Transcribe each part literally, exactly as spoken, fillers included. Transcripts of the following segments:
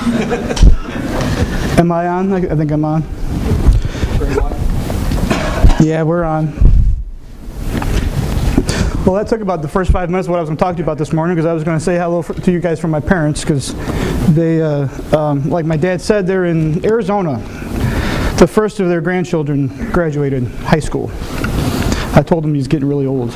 Am I on? I think I'm on. Yeah, we're on. Well, that took about the first five minutes of what I was going to talk to you about this morning, because I was going to say hello for, to you guys from my parents, because they, uh, um, like my dad said, they're in Arizona. The first of their grandchildren graduated high school. I told him he's getting really old.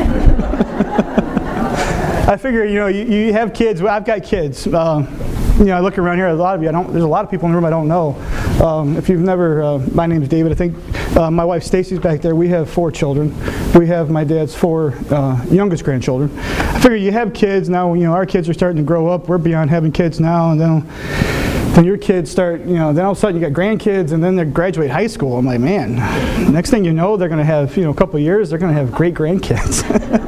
I figure, you know, you, you have kids. Well, I've got kids. Uh, you know, I look around here. A lot of you, I don't. There's a lot of people in the room I don't know. Um, if you've never, uh, my name is David. I think uh, my wife Stacy's back there. We have four children. We have my dad's four uh, youngest grandchildren. I figure you have kids now. You know, our kids are starting to grow up. We're beyond having kids now, and then. When your kids start, you know, then all of a sudden you got grandkids, and then they graduate high school. I'm like, man, next thing you know, they're going to have, you know, a couple of years, they're going to have great grandkids.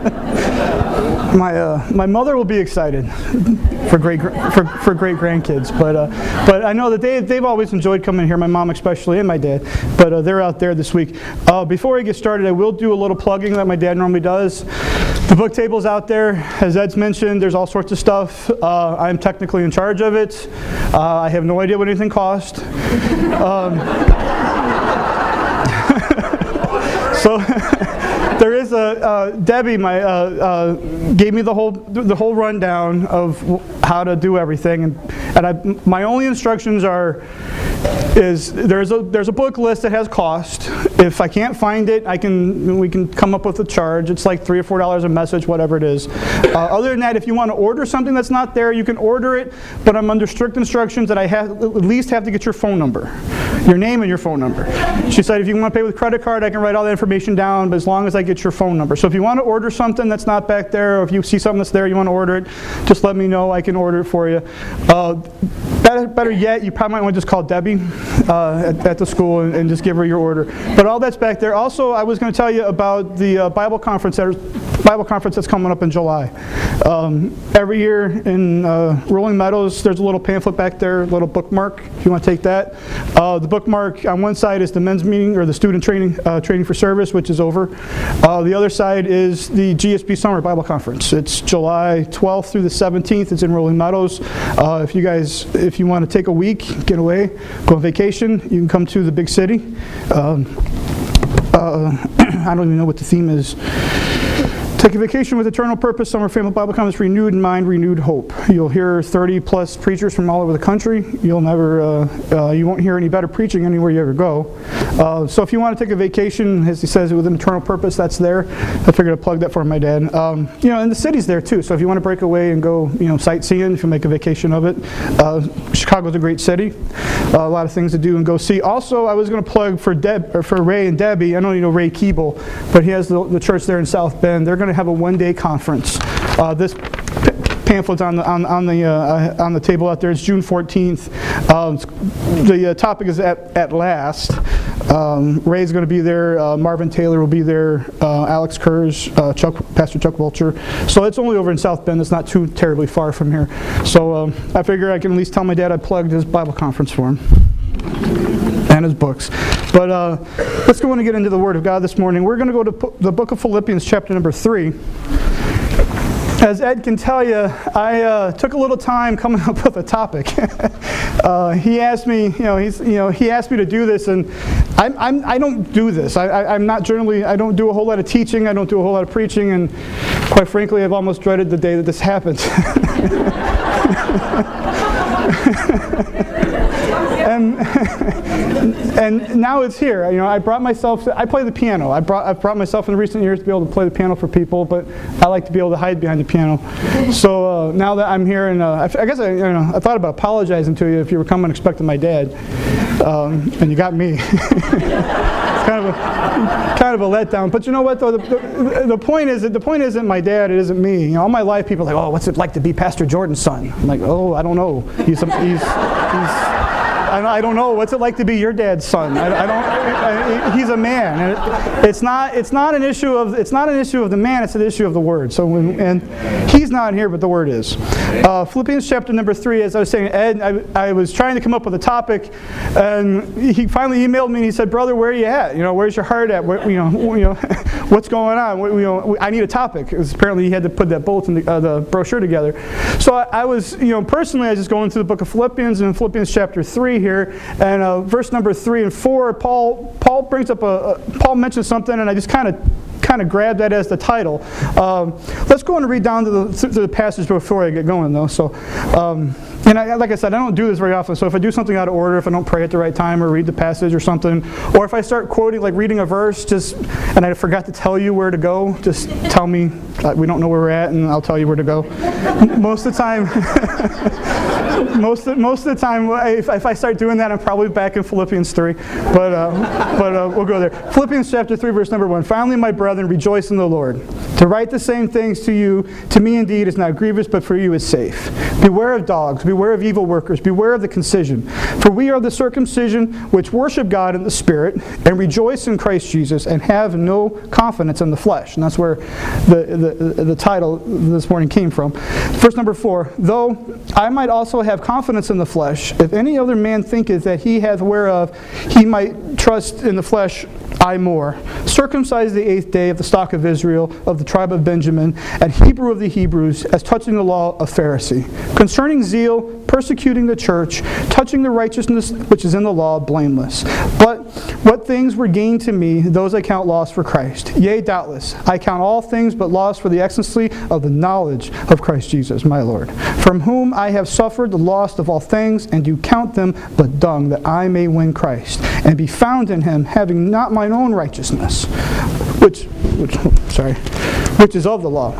my uh, my mother will be excited for great for, for great grandkids, but uh, but I know that they they've always enjoyed coming here. My mom especially, and my dad. But uh, they're out there this week. Uh, before I get started, I will do a little plugging that my dad normally does. The book table's out there, as Ed's mentioned. There's all sorts of stuff. Uh, I'm technically in charge of it. Uh, I have no idea what anything cost. Um, so there is a uh, Debbie, my uh, uh, gave me the whole the whole rundown of how to do everything, and and I, my only instructions are. Is there's a there's a book list that has cost. If I can't find it, I can we can come up with a charge. It's like three or four dollars a message, whatever it is. Uh, other than that, if you want to order something that's not there, you can order it. But I'm under strict instructions that I have at least have to get your phone number, your name and your phone number. She said if you want to pay with credit card, I can write all that information down, but as long as I get your phone number. So if you want to order something that's not back there, or if you see something that's there, you want to order it, just let me know. I can order it for you. Uh, better better yet, you probably might want to just call Debbie. Uh, at, at the school and, and just give her your order. But all that's back there. Also, I was going to tell you about the uh, Bible conference that Bible conference that's coming up in July. Um, every year in uh, Rolling Meadows, there's a little pamphlet back there, a little bookmark, if you want to take that. Uh, the bookmark on one side is the men's meeting, or the student training uh, training for service, which is over. Uh, the other side is the G S B Summer Bible Conference. It's July twelfth through the seventeenth. It's in Rolling Meadows. Uh, if you guys, if you want to take a week, get away, go on vacation, you can come to the big city. Um, uh, I don't even know what the theme is. Take a vacation with eternal purpose. Summer Family Bible Conference, renewed mind, renewed hope. You'll hear thirty plus preachers from all over the country. You'll never, uh, uh, you won't hear any better preaching anywhere you ever go. Uh, so if you want to take a vacation, as he says, with an eternal purpose, that's there. I figured I'd plug that for my dad. Um, you know, and the city's there too. So if you want to break away and go, you know, sightseeing, if you make a vacation of it, uh, Chicago's a great city. Uh, a lot of things to do and go see. Also, I was going to plug for Deb, or for Ray and Debbie. I know you know Ray Keeble, but he has the, the church there in South Bend. They're going to have a one-day conference. Uh, this p- pamphlet's on the on, on the uh, on the table out there. It's June fourteenth. Uh, the uh, topic is at at last. Um, Ray's going to be there. Uh, Marvin Taylor will be there. Uh, Alex Kurz, uh, Chuck, Pastor Chuck Vulture. So it's only over in South Bend. It's not too terribly far from here. So um, I figure I can at least tell my dad I plugged his Bible conference for him. And his books. But uh, let's go on and get into the Word of God this morning. We're going to go to the book of Philippians, chapter number three. As Ed can tell you, I uh, took a little time coming up with a topic. uh, he asked me, you know, he's, you know, he asked me to do this, and I'm, I'm, I don't do this. I, I, I'm not generally, I don't do a whole lot of teaching. I don't do a whole lot of preaching, and quite frankly, I've almost dreaded the day that this happens. and and now it's here. You know, I brought myself. I play the piano. I brought. I've brought myself in recent years to be able to play the piano for people, but I like to be able to hide behind the piano. So uh, now that I'm here, and uh, I, I guess I, you know, I thought about apologizing to you if you were coming expecting my dad, um, and you got me. It's kind of a kind of a letdown. But you know what though? The, the, the point is that the point isn't my dad. It isn't me. You know, all my life people are like, oh, what's it like to be Pastor Jordan's son? I'm like, oh, I don't know. He's some, he's he's. I, I don't know. What's it like to be your dad's son? I, I don't. I, he's a man. And it, it's not. It's not an issue of. It's not an issue of the man. It's an issue of the Word. So when, and he's not here, but the Word is. Uh, Philippians chapter number three. As I was saying, Ed, I, I was trying to come up with a topic, and he finally emailed me and he said, "Brother, where are you at? You know, where's your heart at? Where, you know, you know, what's going on? You know, I need a topic." Because apparently he had to put that bulletin, uh, the brochure together. So I, I was, you know, personally, I was just going through the book of Philippians, and in Philippians chapter three here, and uh, verse number three and four, Paul Paul brings up a, a Paul mentions something, and I just kind of kind of grabbed that as the title. Um, let's go and read down to the, to the passage before I get going, though. So, um, and I, like I said, I don't do this very often. So if I do something out of order, if I don't pray at the right time or read the passage or something, or if I start quoting, like reading a verse, just and I forgot to tell you where to go, just tell me. Uh, we don't know where we're at, and I'll tell you where to go. Most of the time, most of, most of the time, if, if I start doing that, I'm probably back in Philippians three. But uh, but uh, we'll go there. Philippians chapter three, verse number one. Finally, my brethren, rejoice in the Lord. To write the same things to you, to me indeed, is not grievous, but for you is safe. Beware of dogs, beware of evil workers, beware of the concision. For we are the circumcision which worship God in the Spirit, and rejoice in Christ Jesus, and have no confidence in the flesh. And that's where the, the, the title this morning came from. Verse number four. Though I might also have confidence in the flesh, if any other man thinketh that he hath whereof he might trust in the flesh, I more. Circumcised the eighth day of the stock of Israel, of the tribe of Benjamin, and Hebrew of the Hebrews, as touching the law of Pharisee. Concerning zeal, persecuting the church, touching the righteousness which is in the law, blameless. But what things were gained to me, those I count loss for Christ. Yea, doubtless, I count all things but loss for the excellency of the knowledge of Christ Jesus, my Lord, from whom I have suffered the loss of all things, and do count them but dung, that I may win Christ, and be found in him, having not mine own righteousness, which, which sorry, which is of the law,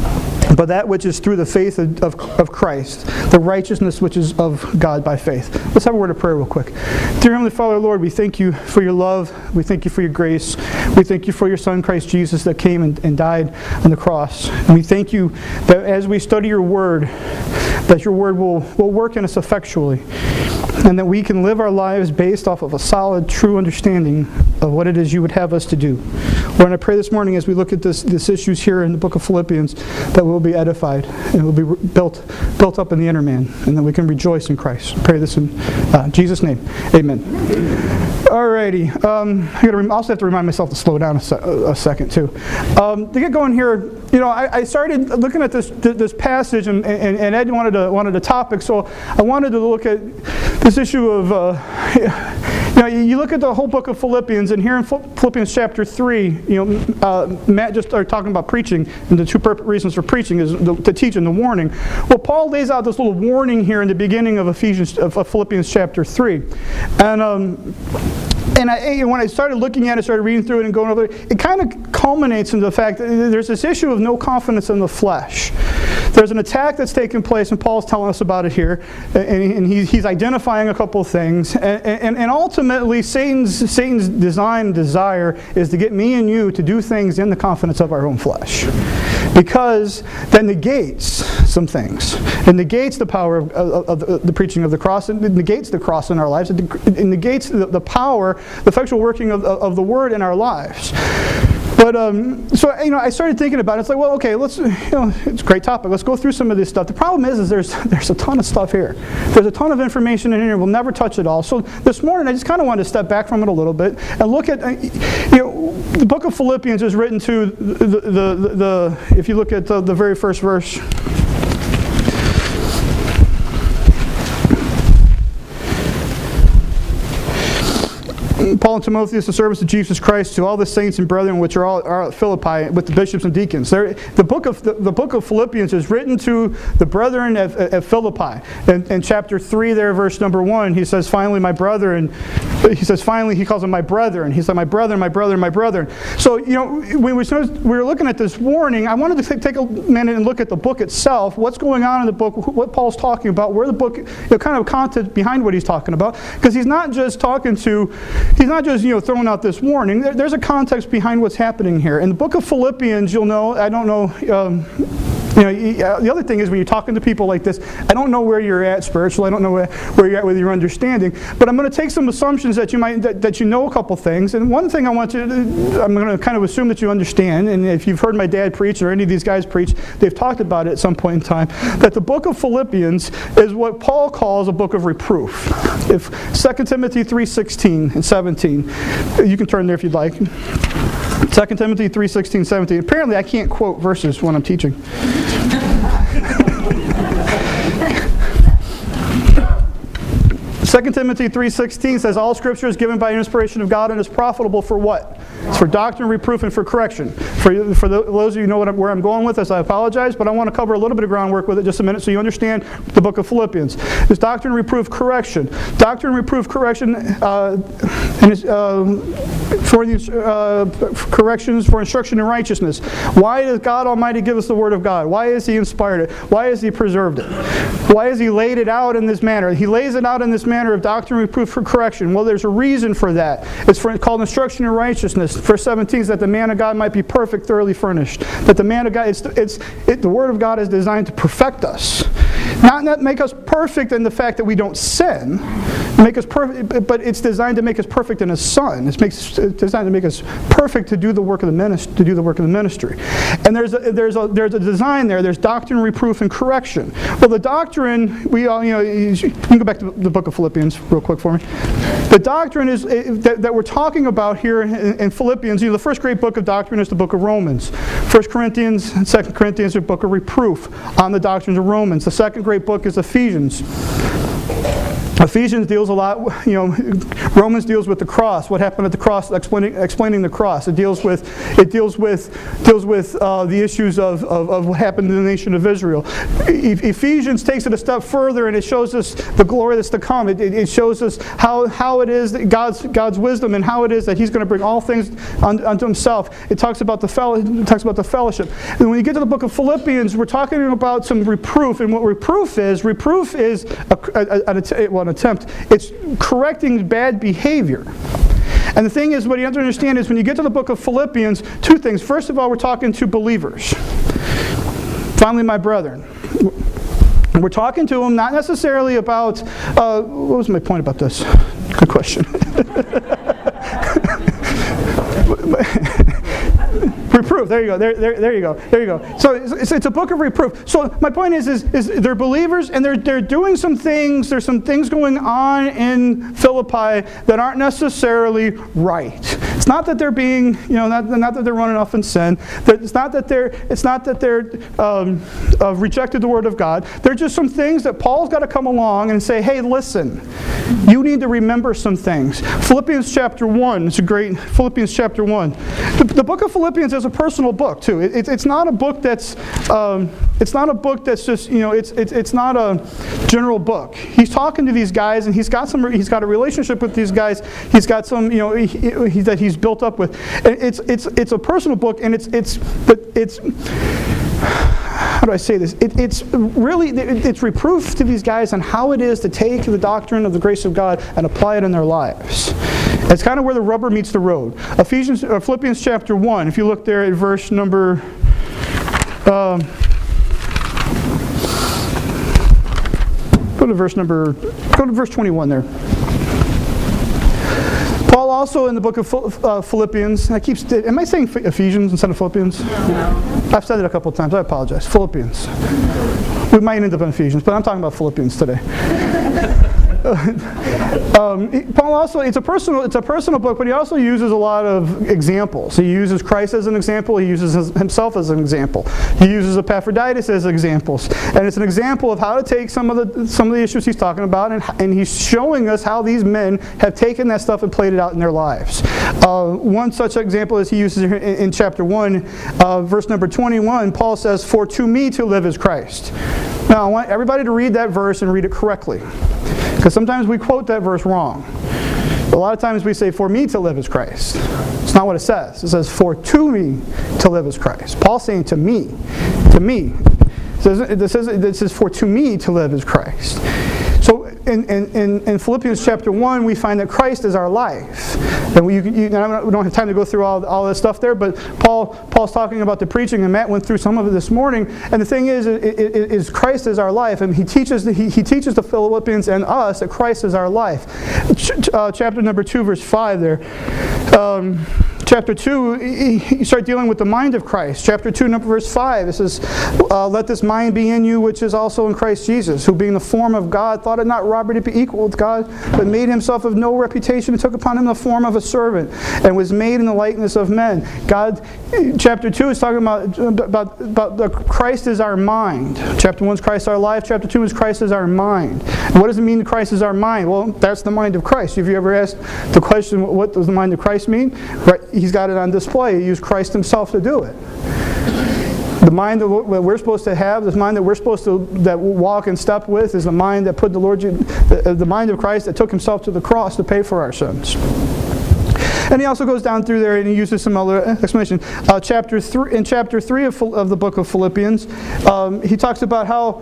but that which is through the faith of, of, of Christ, the righteousness which is of God by faith. Let's have a word of prayer real quick. Dear Heavenly Father, Lord, we thank you for your love. We thank you for your grace. We thank you for your Son, Christ Jesus, that came and, and died on the cross. And we thank you that as we study your word, that your word will, will work in us effectually, and that we can live our lives based off of a solid, true understanding of what it is you would have us to do. Lord, I pray this morning as we look at this, this issues here in the book of Philippians, that we'll be edified and we'll be built built up in the inner man, and that we can rejoice in Christ. I pray this in uh, Jesus' name. Amen. Alrighty. Um, I gotta, also have to remind myself to slow down a, se- a second too. Um, to get going here, you know, I, I started looking at this this passage, and, and, and Ed wanted a, wanted a topic, so I wanted to look at this issue of, uh, you know, you look at the whole book of Philippians, and here in Philippians chapter three, you know, uh, Matt just started talking about preaching, and the two reasons for preaching is the, to teach and the warning. Well, Paul lays out this little warning here in the beginning of Ephesians, of, of Philippians chapter three, and um, and I, when I started looking at it, started reading through it and going over it, it kind of culminates into the fact that there's this issue of no confidence in the flesh. There's an attack that's taking place, and Paul's telling us about it here, and he's identifying a couple of things. And ultimately, Satan's Satan's design, desire, is to get me and you to do things in the confidence of our own flesh, because that negates some things. It negates the power of, of, of the preaching of the cross. It negates the cross in our lives. It negates the, the power, the effectual working of, of the Word in our lives. But um, so you know, I started thinking about it. It's like, well, okay, let's. You know, it's a great topic. Let's go through some of this stuff. The problem is, is there's there's a ton of stuff here. There's a ton of information in here. We'll never touch it all. So this morning, I just kind of wanted to step back from it a little bit and look at. You know, the book of Philippians is written to the the, the, the if you look at the, the very first verse. Paul and Timotheus, the servants of Jesus Christ, to all the saints and brethren which are all are at Philippi, with the bishops and deacons. There, the book of the, the book of Philippians is written to the brethren at, at Philippi. In, in chapter three, there, verse number one, he says, "Finally, my brethren." He says, "Finally," he calls them my brethren. He's like, "My brethren, my brethren, my brethren." So, you know, when we we were looking at this warning, I wanted to take a minute and look at the book itself. What's going on in the book? What Paul's talking about? Where the book, you know, kind of content behind what he's talking about, because he's not just talking to. He's not just, you know, throwing out this warning. There, there's a context behind what's happening here. In the book of Philippians, you'll know, I don't know, um, You know, the other thing is when you're talking to people like this, I don't know where you're at spiritually. I don't know where, where you're at with your understanding. But I'm going to take some assumptions that you might that, that you know a couple things. And one thing I want you to, I'm going to kind of assume that you understand. And if you've heard my dad preach or any of these guys preach, they've talked about it at some point in time. That the book of Philippians is what Paul calls a book of reproof. If Second Timothy three sixteen and seventeen, you can turn there if you'd like. Second Timothy three sixteen, seventeen. Apparently I can't quote verses when I'm teaching. Second Timothy three sixteen says, all Scripture is given by inspiration of God and is profitable for what? It's for doctrine, reproof, and for correction. For, for those of you who know what I'm, where I'm going with this, I apologize, but I want to cover a little bit of groundwork with it just a minute so you understand the book of Philippians. There's doctrine, reproof, correction. Doctrine, reproof, correction, uh, and it's, uh, for these uh, corrections for instruction in righteousness. Why does God Almighty give us the Word of God? Why has He inspired it? Why has He preserved it? Why has He laid it out in this manner? He lays it out in this manner of doctrine, reproof, for correction. Well, there's a reason for that. It's for, called instruction in righteousness. Verse seventeen is that the man of God might be perfect, thoroughly furnished. That the man of God, it's, it's it, the Word of God is designed to perfect us. Not, not make us perfect in the fact that we don't sin, make us perfect, but it's designed to make us perfect in His Son. It's, makes, it's designed to make us perfect to do the work of the ministry. To do the work of the ministry. And there's a, there's a there's a design there. There's doctrine, reproof, and correction. Well, the doctrine, we all you know, you can go back to the book of Philippians real quick for me. The doctrine is that, that we're talking about here in, in Philippians. You know, the first great book of doctrine is the book of Romans. First Corinthians and Second Corinthians are a book of reproof on the doctrines of Romans. The second great book is Ephesians. Ephesians deals a lot, you know, Romans deals with the cross, what happened at the cross, explaining, explaining the cross. It deals with, it deals with, deals with uh, the issues of, of, of what happened in the nation of Israel. E- Ephesians takes it a step further and it shows us the glory that's to come. It, it, it shows us how, how it is that God's, God's wisdom and how it is that He's going to bring all things unto, unto Himself. It talks about the fellow, it talks about the fellowship. And when you get to the book of Philippians, we're talking about some reproof, and what reproof is, reproof is a, a, a, a well, an attempt. It's correcting bad behavior. And the thing is, what you have to understand is when you get to the book of Philippians, two things. First of all, we're talking to believers. Finally, my brethren. We're talking to them not necessarily about, uh, what was my point about this? Good question. Reproof. There you go. There, there, there you go. There you go. So it's, it's a book of reproof. So my point is, is, is they're believers and they're they're doing some things. There's some things going on in Philippi that aren't necessarily right. It's not that they're being, you know, not, not that they're running off in sin. It's not that they're it's not that they're um, uh, rejected the Word of God. They're just some things that Paul's got to come along and say, hey, listen, you need to remember some things. Philippians chapter one. It's a great Philippians chapter one. The, the book of Philippians is a personal book too. It, it, it's not a book that's um, it's not a book that's just, you know, it's it's it's not a general book. He's talking to these guys and he's got some he's got a relationship with these guys. He's got some, you know, he, he, that he's built up with. It's it's it's a personal book, and it's it's but it's how do I say this? It, it's really it's reproof to these guys on how it is to take the doctrine of the grace of God and apply it in their lives. It's kind of where the rubber meets the road. Ephesians, or Philippians chapter one. If you look there at verse number. Um, go to verse number. Go to verse twenty-one there. Paul also in the book of uh, Philippians, I keep, am I saying Ephesians instead of Philippians? No. I've said it a couple of times, I apologize. Philippians. We might end up in Ephesians, but I'm talking about Philippians today. um, Paul also, it's a personal it's a personal book, but he also uses a lot of examples. He uses Christ as an example, he uses his, himself as an example. He uses Epaphroditus as examples. And it's an example of how to take some of the some of the issues he's talking about, and, and he's showing us how these men have taken that stuff and played it out in their lives. Uh, one such example is he uses in, in chapter one, uh, verse number twenty-one, Paul says, "For to me to live is Christ." Now I want everybody to read that verse and read it correctly. Because sometimes we quote that verse wrong. A lot of times we say, "For me to live is Christ." It's not what it says. It says, "For to me to live is Christ." Paul's saying to me. To me. It says, it says, it says, "For to me to live is Christ." So in, in, in Philippians chapter one, we find that Christ is our life. And we, you, you, we don't have time to go through all, all this stuff there, but Paul Paul's talking about the preaching, and Matt went through some of it this morning. And the thing is, is Christ is our life, and he teaches the, he, he teaches the Philippians and us that Christ is our life. Ch- uh, chapter number two, verse five there. Um, Chapter two, you start dealing with the mind of Christ. Chapter two, number verse five, it says, uh, let this mind be in you, which is also in Christ Jesus, who being the form of God, thought it not robbery to be equal with God, but made himself of no reputation, and took upon him the form of a servant, and was made in the likeness of men. God, chapter two is talking about, about, about the Christ is our mind. Chapter one is Christ our life. Chapter two is Christ is our mind. And what does it mean that Christ is our mind? Well, that's the mind of Christ. Have you ever asked the question, what does the mind of Christ mean? Right. He's got it on display. He used Christ himself to do it. The mind that we're supposed to have, the mind that we're supposed to that we'll walk and step with, is the mind that put the Lord, the, the mind of Christ that took himself to the cross to pay for our sins. And he also goes down through there and he uses some other explanation. Uh, chapter three, in chapter three of, of the book of Philippians, um, he talks about how.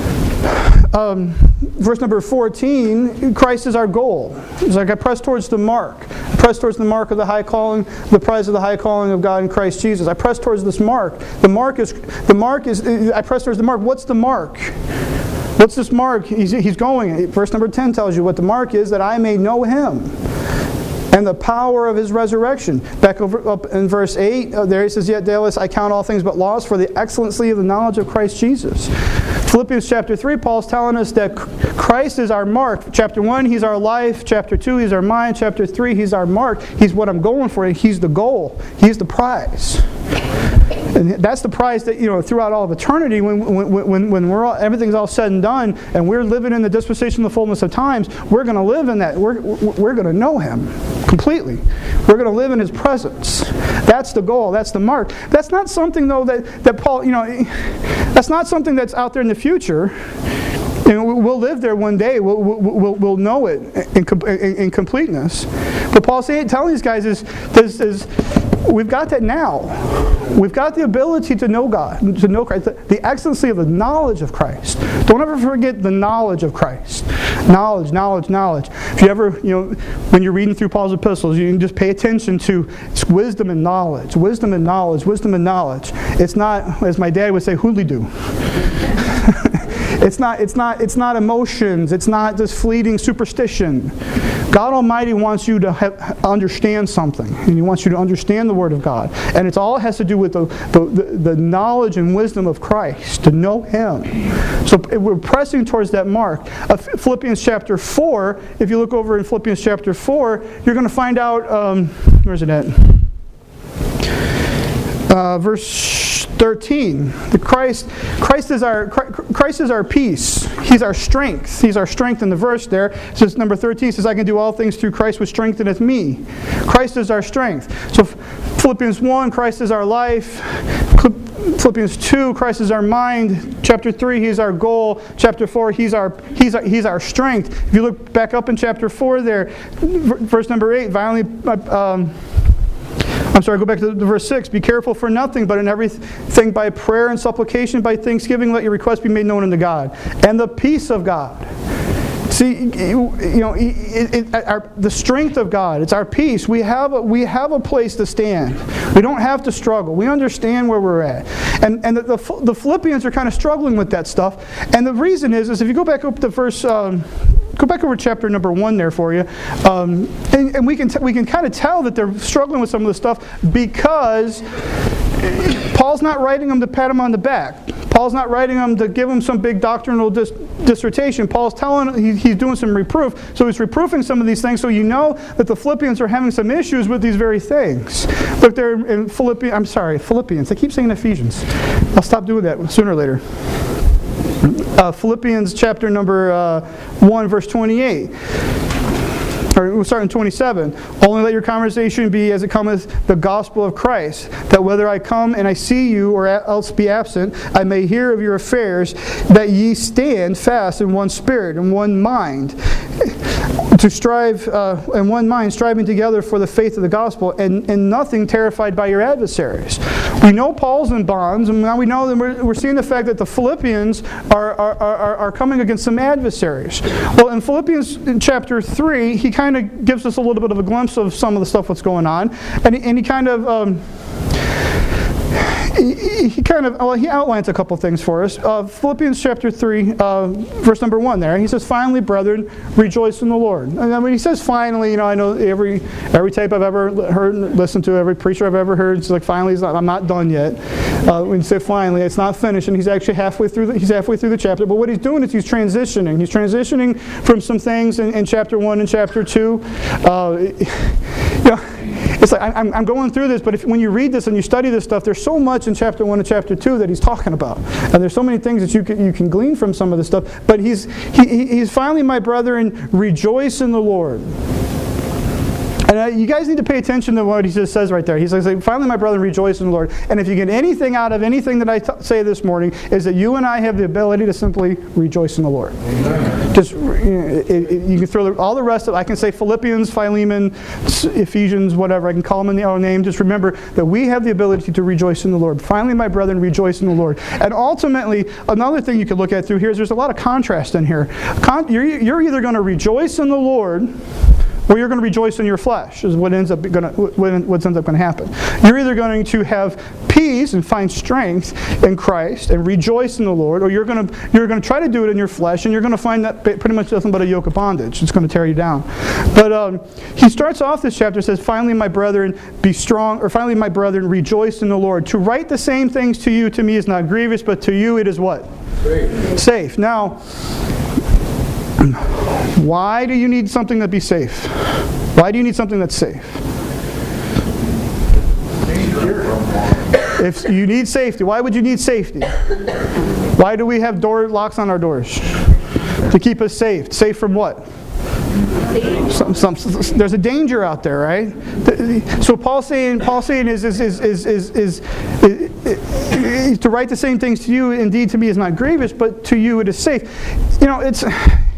Um, verse number fourteen, Christ is our goal. It's like I press towards the mark. I press towards the mark of the high calling, the prize of the high calling of God in Christ Jesus. I press towards this mark. The mark is, the mark is, I press towards the mark. What's the mark? What's this mark? He's, he's going. Verse number ten tells you what the mark is, that I may know him and the power of his resurrection. Back over up in verse eight, uh, there he says, yet doubtless I count all things but loss for the excellency of the knowledge of Christ Jesus. Philippians chapter three, Paul's telling us that Christ is our mark. Chapter one, he's our life. Chapter two, he's our mind. Chapter three, he's our mark. He's what I'm going for. He's the goal. He's the prize. And that's the prize that, you know, throughout all of eternity, when when when, when we're all, everything's all said and done, and we're living in the dispensation of the fullness of times, we're going to live in that. We're we're going to know him completely. We're going to live in his presence. That's the goal. That's the mark. That's not something, though, that, that Paul, you know, that's not something that's out there in the future. And we'll live there one day. We'll, we'll, we'll know it in, in, in completeness. But Paul's saying, telling these guys is, is, is we've got that now. We've got the ability to know God, to know Christ, the, the excellency of the knowledge of Christ. Don't ever forget the knowledge of Christ. Knowledge, knowledge, knowledge. If you ever, you know, when you're reading through Paul's epistles, you can just pay attention to wisdom and knowledge, wisdom and knowledge, wisdom and knowledge. It's not, as my dad would say, hoodly-doo. It's not, it's not, it's not emotions. It's not this fleeting superstition. God Almighty wants you to have, understand something, and He wants you to understand the Word of God. And it all has to do with the, the, the knowledge and wisdom of Christ, to know Him. So we're pressing towards that mark. Uh, Philippians chapter four, if you look over in Philippians chapter four, you're going to find out, um, where's it at? Uh, verse thirteen. The Christ, Christ is our Christ is our peace. He's our strength. He's our strength in the verse there. It says number thirteen says, "I can do all things through Christ which strengtheneth me." Christ is our strength. So Philippians one, Christ is our life. Philippians two, Christ is our mind. Chapter three, He's our goal. Chapter four, He's our He's our, he's our strength. If you look back up in chapter four there, verse number eight, violently. Um, I'm sorry, go back to verse six. Be careful for nothing, but in everything by prayer and supplication, by thanksgiving, let your requests be made known unto God. And the peace of God. See, you know, it, it, our, the strength of God, it's our peace. We have, a, we have a place to stand. We don't have to struggle. We understand where we're at. And, and the, the, the Philippians are kind of struggling with that stuff. And the reason is, is if you go back up to verse... Um, Go back over chapter number one there for you, um, and, and we can t- we can kind of tell that they're struggling with some of this stuff because Paul's not writing them to pat them on the back. Paul's not writing them to give them some big doctrinal dis- dissertation. Paul's telling he, he's doing some reproof, so he's reproofing some of these things. So you know that the Philippians are having some issues with these very things. Look there in Philippians. I'm sorry, Philippians. I keep saying Ephesians. I'll stop doing that sooner or later. Uh, Philippians chapter number uh, one, verse twenty-eight. Or we'll start in twenty-seven. Only let your conversation be as it cometh the gospel of Christ, that whether I come and I see you or else be absent, I may hear of your affairs, that ye stand fast in one spirit and one mind, to strive uh, in one mind, striving together for the faith of the gospel, and, and nothing terrified by your adversaries. We know Paul's in bonds, and now we know that we're, we're seeing the fact that the Philippians are, are, are, are coming against some adversaries. Well, in Philippians in chapter three, he kind of gives us a little bit of a glimpse of some of the stuff that's going on, and he, and he kind of... Um, He, he kind of, well, he outlines a couple things for us. Uh, Philippians chapter three, uh, verse number one there. He says, finally, brethren, rejoice in the Lord. And when he says finally, you know, I know every every tape I've ever heard, listened to, every preacher I've ever heard, it's like, finally, it's not, I'm not done yet. Uh, when you say finally, it's not finished, and he's actually halfway through the, he's halfway through the chapter. But what he's doing is he's transitioning. He's transitioning from some things in, in chapter one and chapter two. Uh, you know, it's like, I'm, I'm going through this, but if, when you read this and you study this stuff, there's so much in chapter one and chapter two that he's talking about. And there's so many things that you can, you can glean from some of this stuff. But he's, he, he's finally, my brethren, rejoice in the Lord. And uh, you guys need to pay attention to what he just says right there. He says, finally, my brethren, rejoice in the Lord. And if you get anything out of anything that I t- say this morning, is that you and I have the ability to simply rejoice in the Lord. Amen. Just, you know, it, it, you can throw all the rest of it. I can say Philippians, Philemon, Ephesians, whatever. I can call them in the other name. Just remember that we have the ability to rejoice in the Lord. Finally, my brethren, rejoice in the Lord. And ultimately, another thing you could look at through here is there's a lot of contrast in here. Con- you're, you're either going to rejoice in the Lord, or you're going to rejoice in your flesh, is what ends up going to, what ends up going to happen. You're either going to have peace and find strength in Christ and rejoice in the Lord, or you're going to you're going to try to do it in your flesh, and you're going to find that pretty much nothing but a yoke of bondage. It's going to tear you down. But um, he starts off this chapter, says, "Finally, my brethren, be strong," or "Finally, my brethren, rejoice in the Lord. To write the same things to you, to me, is not grievous, but to you it is what? Safe. Safe. Now, why do you need something to be safe? Why do you need something that's safe? If you need safety, why would you need safety? Why do we have door locks on our doors? To keep us safe. Safe from what? Some, some, there's a danger out there, right? So Paul's saying, Paul's saying is is is is is, is, is, is to write the same things to you, indeed to me is not grievous, but to you it is safe. You know, it's.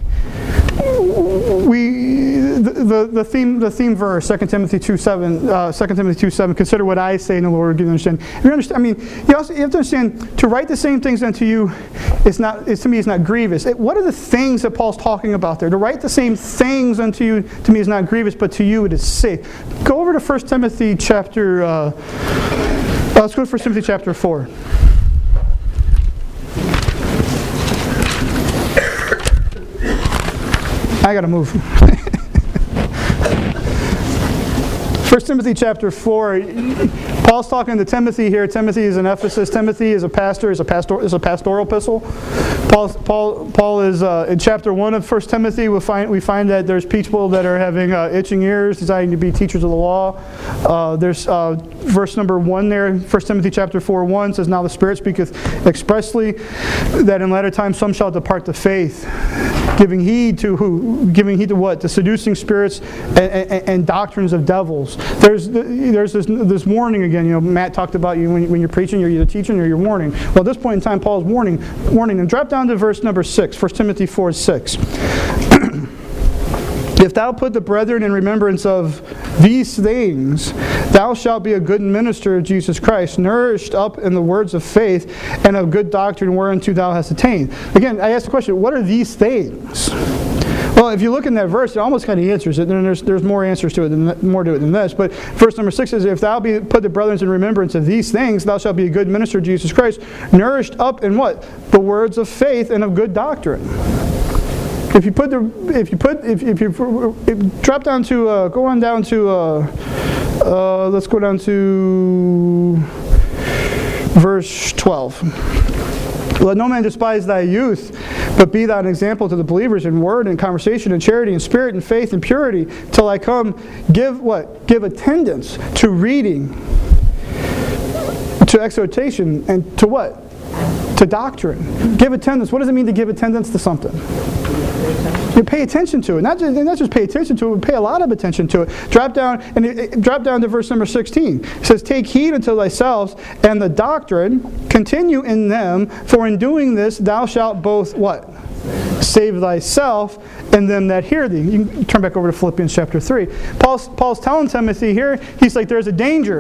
We the, the the theme the theme verse Second Timothy two seven uh, Second Timothy two seven. Consider what I say in the Lord. Give you understand. You understand. I mean, you also you have to understand. To write the same things unto you is not is to me is not grievous. It, what are the things that Paul's talking about there? To write the same things unto you to me is not grievous, but to you it is safe. Go over to First Timothy chapter. Uh, uh, let's go to First Timothy chapter four. I gotta move. First Timothy chapter four. Paul's talking to Timothy here. Timothy is in Ephesus. Timothy is a pastor. is a pastor. is a pastoral epistle. Paul. Paul. Paul is uh, in chapter one of First Timothy. We find we find that there's people that are having uh, itching ears, desiring to be teachers of the law. Uh, there's uh, verse number one there. First Timothy chapter four one says, "Now the Spirit speaketh expressly that in latter times some shall depart the faith, giving heed to who? Giving heed to what? To seducing spirits and, and, and doctrines of devils." There's there's this this warning again. You know, Matt talked about you when, when you're preaching, you're either teaching or you're warning. Well, at this point in time, Paul's warning, warning. And drop down to verse number six, First Timothy four six. "If thou put the brethren in remembrance of these things, thou shalt be a good minister of Jesus Christ, nourished up in the words of faith and of good doctrine whereunto thou hast attained." Again, I asked the question, what are these things? Well, if you look in that verse, it almost kind of answers it. And there's there's more answers to it than more to it than this. But verse number six says, "If thou be put the brethren in remembrance of these things, thou shalt be a good minister of Jesus Christ, nourished up in what? The words of faith and of good doctrine." If you put the if you put if if you if, drop down to uh, go on down to uh, uh, let's go down to verse twelve. "Let no man despise thy youth, but be thou an example to the believers in word and conversation and charity and spirit and faith and purity, till I come. Give what? Give attendance to reading, to exhortation, and to what? To doctrine." Give attendance. What does it mean to give attendance to something? You pay attention to it. Not just, not just pay attention to it, but pay a lot of attention to it. Drop down and it, it, drop down to verse number sixteen. It says, "Take heed unto thyself and the doctrine, continue in them, for in doing this thou shalt both what? Save thyself and them that hear thee." You can turn back over to Philippians chapter three. Paul's, Paul's telling Timothy here, he's like, there's a danger.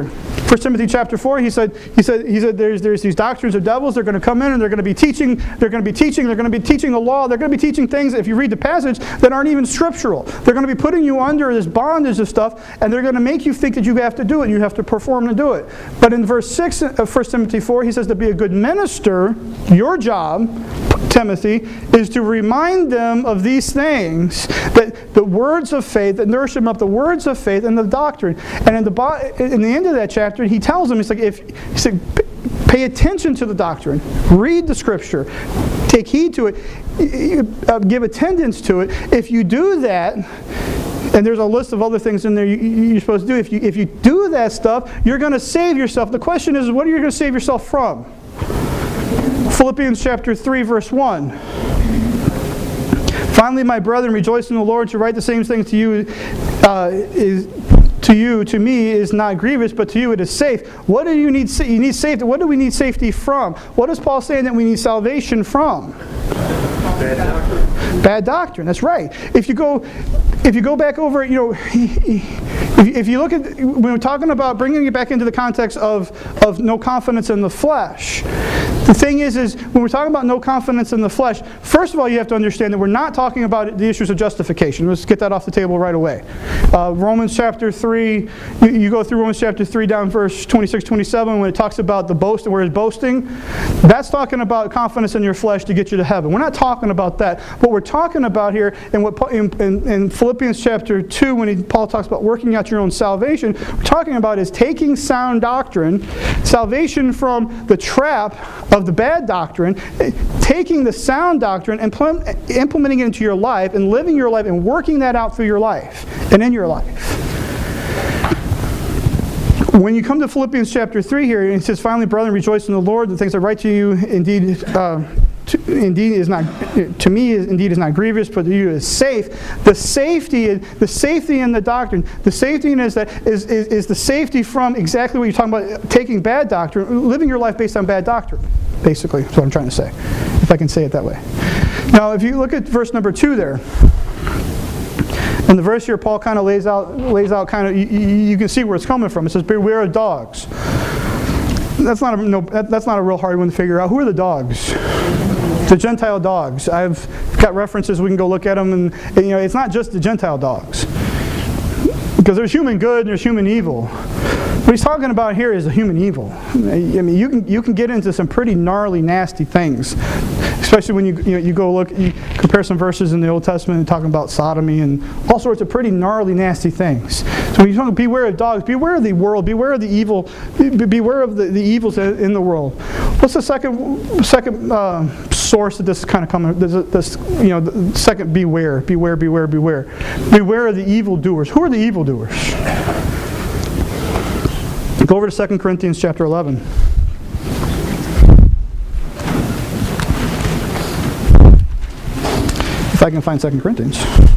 First Timothy chapter four, he said, he said, he said, there's there's these doctrines of devils. They're going to come in and they're going to be teaching. They're going to be teaching. They're going to be teaching the law. They're going to be teaching things. If you read the passage, that aren't even scriptural. They're going to be putting you under this bondage of stuff, and they're going to make you think that you have to do it. You have to perform to do it. But in verse six of First Timothy four, he says to be a good minister. Your job, Timothy, is to remind them of these things, that the words of faith, that nourish them up, the words of faith and the doctrine. And in the in the end of that chapter, he tells them, he's like, if he said, pay attention to the doctrine, read the scripture, take heed to it, give attendance to it. If you do that, and there's a list of other things in there you, you're supposed to do. If you if you do that stuff, you're going to save yourself. The question is, what are you going to save yourself from? Philippians chapter three, verse one. Finally, my brethren, rejoice in the Lord. To write the same things to you uh, is to you, to me, is not grievous, but to you it is safe. What do you need? You need safety. What do we need safety from? What is Paul saying that we need salvation from? Bad doctrine. Bad doctrine. That's right. If you go, if you go back over, you know, if, if you look at when we're talking about bringing it back into the context of of no confidence in the flesh. The thing is, is when we're talking about no confidence in the flesh, first of all, you have to understand that we're not talking about the issues of justification. Let's get that off the table right away. Uh, Romans chapter three, you, you go through Romans chapter three down verse twenty-six, twenty-seven, when it talks about the boast and where it's boasting, that's talking about confidence in your flesh to get you to heaven. We're not talking about that. What we're talking about here, and what in, in, in Philippians chapter two, when he, Paul talks about working out your own salvation, we're talking about is taking sound doctrine, salvation from the trap of the bad doctrine, taking the sound doctrine and implementing it into your life and living your life and working that out through your life and in your life. When you come to Philippians chapter three here, it says, finally, brethren, rejoice in the Lord. The things I write to you, indeed, uh, to, indeed is not to me. Is, indeed, is not grievous, but to you is safe. The safety, the safety in the doctrine, the safety in is that is, is is the safety from exactly what you're talking about, taking bad doctrine, living your life based on bad doctrine. Basically, that's what I'm trying to say, if I can say it that way. Now, if you look at verse number two there. In the verse here, Paul kind of lays out, lays out kind of, you, you can see where it's coming from. It says, beware of dogs. That's not a no. That's not a real hard one to figure out. Who are the dogs? The Gentile dogs. I've got references. We can go look at them, and, and you know, it's not just the Gentile dogs, because there's human good and there's human evil. What he's talking about here is a human evil. I mean, you can you can get into some pretty gnarly, nasty things, especially when you you, know, you go look, you compare some verses in the Old Testament and talking about sodomy and all sorts of pretty gnarly, nasty things. So when you talk, beware of dogs, beware of the world, beware of the evil, beware of the, the evils in the world. What's the second second uh, source that this is kind of coming? This, this you know, the second beware, beware, beware, beware, beware of the evildoers. Who are the evildoers? Go over to Second Corinthians chapter eleven. If I can find Second Corinthians.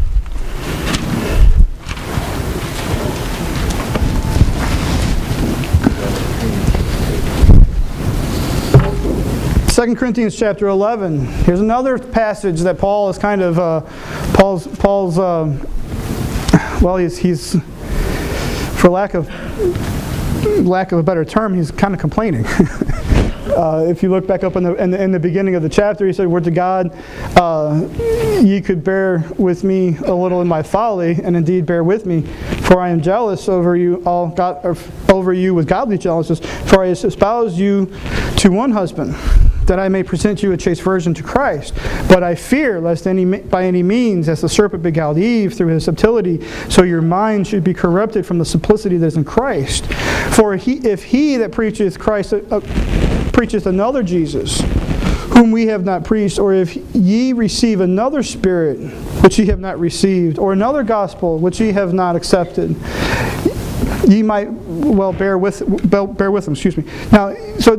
Second Corinthians chapter eleven. Here's another passage that Paul is kind of uh, Paul's Paul's uh, well he's he's for lack of lack of a better term, he's kind of complaining. uh, if you look back up in the, in the in the beginning of the chapter, he said, "Would to God, uh, ye could bear with me a little in my folly, and indeed bear with me, for I am jealous over you all, God, or over you with godly jealousness. For I espouse you to one husband, that I may present you a chaste virgin to Christ. But I fear lest any by any means, as the serpent beguiled Eve through his subtlety, so your mind should be corrupted from the simplicity that is in Christ. For he, if he that preacheth Christ uh, preacheth another Jesus, whom we have not preached, or if ye receive another spirit which ye have not received, or another gospel which ye have not accepted, ye might well bear with bear with them." Excuse me. Now, so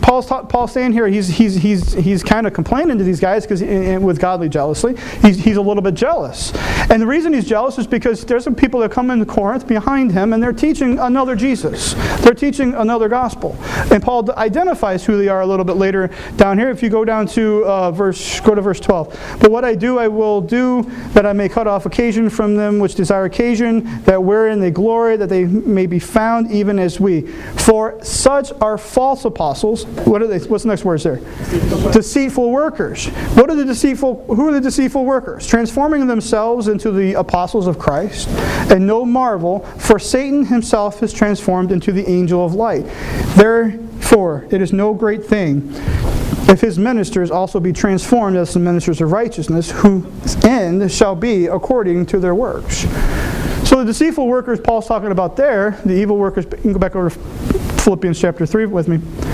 Paul's ta- Paul's saying here, he's he's he's he's kind of complaining to these guys because with godly jealousy, he's he's a little bit jealous. And the reason he's jealous is because there's some people that come into Corinth behind him, and they're teaching another Jesus. They're teaching another gospel. And Paul identifies who they are a little bit later down here. If you go down to uh, verse, go to verse twelve. But what I do, I will do, that I may cut off occasion from them which desire occasion, that wherein they glory, that they may be found even as we. For such are false apostles. What are they? What's the next words there? Deceitful, deceitful workers. What are the deceitful? Who are the deceitful workers? Transforming themselves into the apostles of Christ. And no marvel, for Satan himself is transformed into the angel of light. Therefore, it is no great thing if his ministers also be transformed as the ministers of righteousness, whose end shall be according to their works. So the deceitful workers Paul's talking about there, the evil workers, you can go back over to Philippians chapter three with me.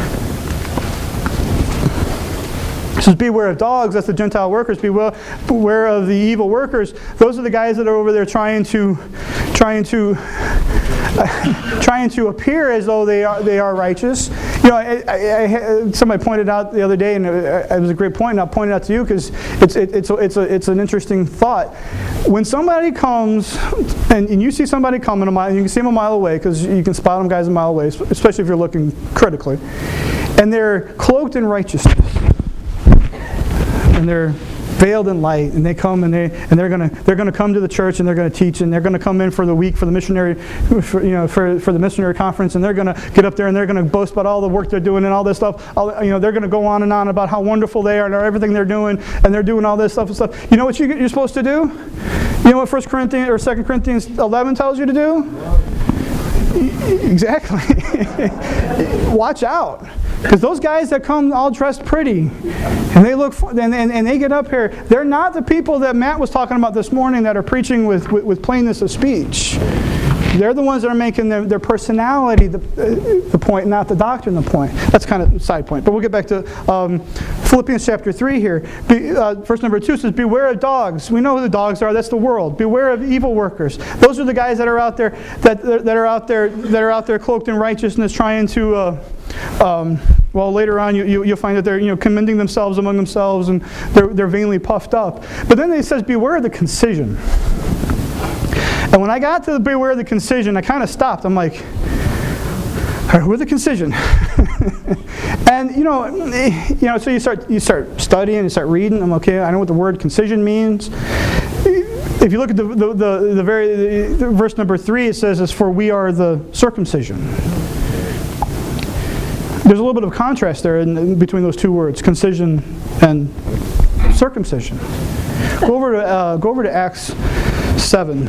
It says, beware of dogs, that's the Gentile workers. Beware, beware of the evil workers. Those are the guys that are over there trying to, trying to, uh, trying to appear as though they are they are righteous. You know, I, I, I, somebody pointed out the other day, and it, it was a great point, and I'll point it out to you because it's it, it's a, it's a, it's an interesting thought. When somebody comes, and, and you see somebody coming a mile, you can see them a mile away because you can spot them guys a mile away, especially if you're looking critically, and they're cloaked in righteousness. And they're veiled in light, and they come and they and they're gonna they're gonna come to the church, and they're gonna teach, and they're gonna come in for the week for the missionary, for, you know, for for the missionary conference, and they're gonna get up there and they're gonna boast about all the work they're doing and all this stuff. All, you know, they're gonna go on and on about how wonderful they are and everything they're doing, and they're doing all this stuff and stuff. You know what you, you're supposed to do? You know what First Corinthians or Second Corinthians eleven tells you to do? Exactly. Watch out. Because those guys that come all dressed pretty, and they look, and, and, and they get up here, they're not the people that Matt was talking about this morning that are preaching with, with, with plainness of speech. They're the ones that are making their, their personality the, uh, the point, not the doctrine the point. That's kind of a side point. But we'll get back to um, Philippians chapter three here. Be, uh, verse number two says, beware of dogs. We know who the dogs are. That's the world. Beware of evil workers. Those are the guys that are out there that that are out there that are out there cloaked in righteousness, trying to. Uh, um, well, later on, you, you, you'll find that they're you know commending themselves among themselves, and they're they're vainly puffed up. But then it says, beware of the concision. And when I got to the beware of the concision, I kind of stopped. I'm like, all right, who are the concision? And you know, you know, so you start you start studying, you start reading. I'm okay. I know what the word concision means. If you look at the the the, the very the, verse number three, it says, "As for we are the circumcision." There's a little bit of contrast there in, in between those two words, concision and circumcision. Go over to uh, go over to Acts seven.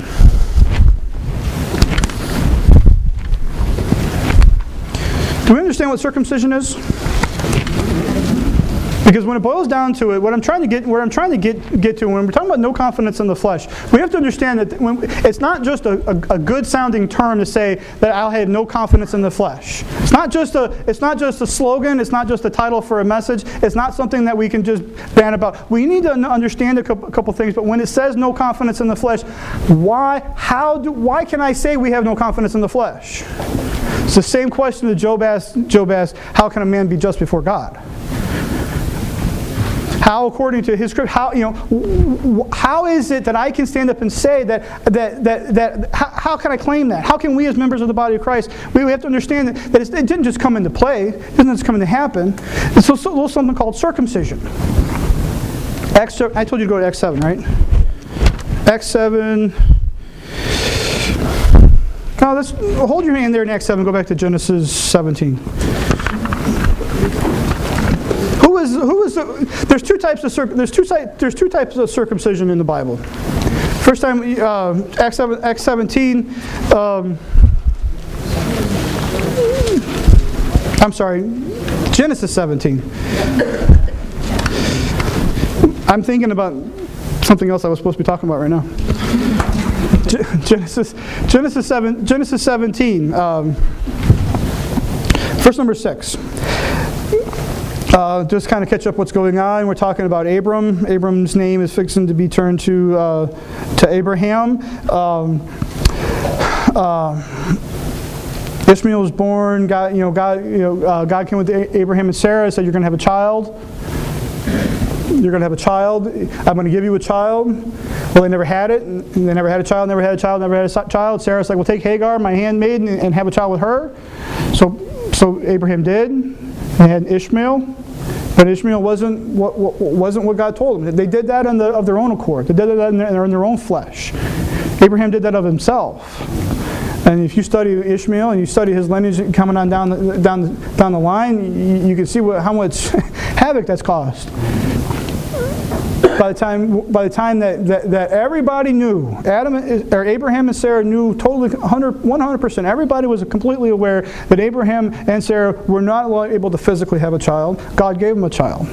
Do we understand what circumcision is? Because when it boils down to it, what I'm trying to get, where I'm trying to get get to, when we're talking about no confidence in the flesh, we have to understand that when, it's not just a, a, a good sounding term to say that I'll have no confidence in the flesh. It's not just a it's not just a slogan. It's not just a title for a message. It's not something that we can just ban about. We need to understand a couple, a couple things. But when it says no confidence in the flesh, why? How do? Why can I say we have no confidence in the flesh? It's the same question that Job asked. Job asked, "How can a man be just before God?" How, according to his script, how you know, how is it that I can stand up and say that that that that? How, how can I claim that? How can we, as members of the body of Christ, we, we have to understand that, that it didn't just come into play, it didn't just come into happen. It's a little something called circumcision. Acts, I told you to go to Acts seven, right? Acts seven. Now let's hold your hand there in Acts seven. Go back to Genesis seventeen. Who is who is the, there's two types of circ, there's two there's two types of circumcision in the Bible. First time uh, Acts seven, Acts seventeen. Um, I'm sorry, Genesis seventeen. I'm thinking about something else I was supposed to be talking about right now. Genesis Genesis seven Genesis seventeen. Um, verse number six. Uh, just kind of catch up what's going on. We're talking about Abram. Abram's name is fixing to be turned to uh, to Abraham. Um, uh, Ishmael was born. God, you know, God, you know, uh, God came with Abraham and Sarah and said, "You're going to have a child. You're going to have a child. I'm going to give you a child." Well, they never had it. And they never had a child. Never had a child. Never had a child. Sarah's like, "Well, take Hagar, my handmaid, and, and have a child with her." So, so Abraham did. They had Ishmael, but Ishmael wasn't what, what wasn't what God told them. They did that on the, of their own accord. They did that in their, in their own flesh. Abraham did that of himself. And if you study Ishmael and you study his lineage coming on down the, down the, down the line, you, you can see what, how much havoc that's caused. By the time, by the time that, that, that everybody knew, Adam or Abraham and Sarah knew totally one hundred percent. Everybody was completely aware that Abraham and Sarah were not able to physically have a child. God gave them a child.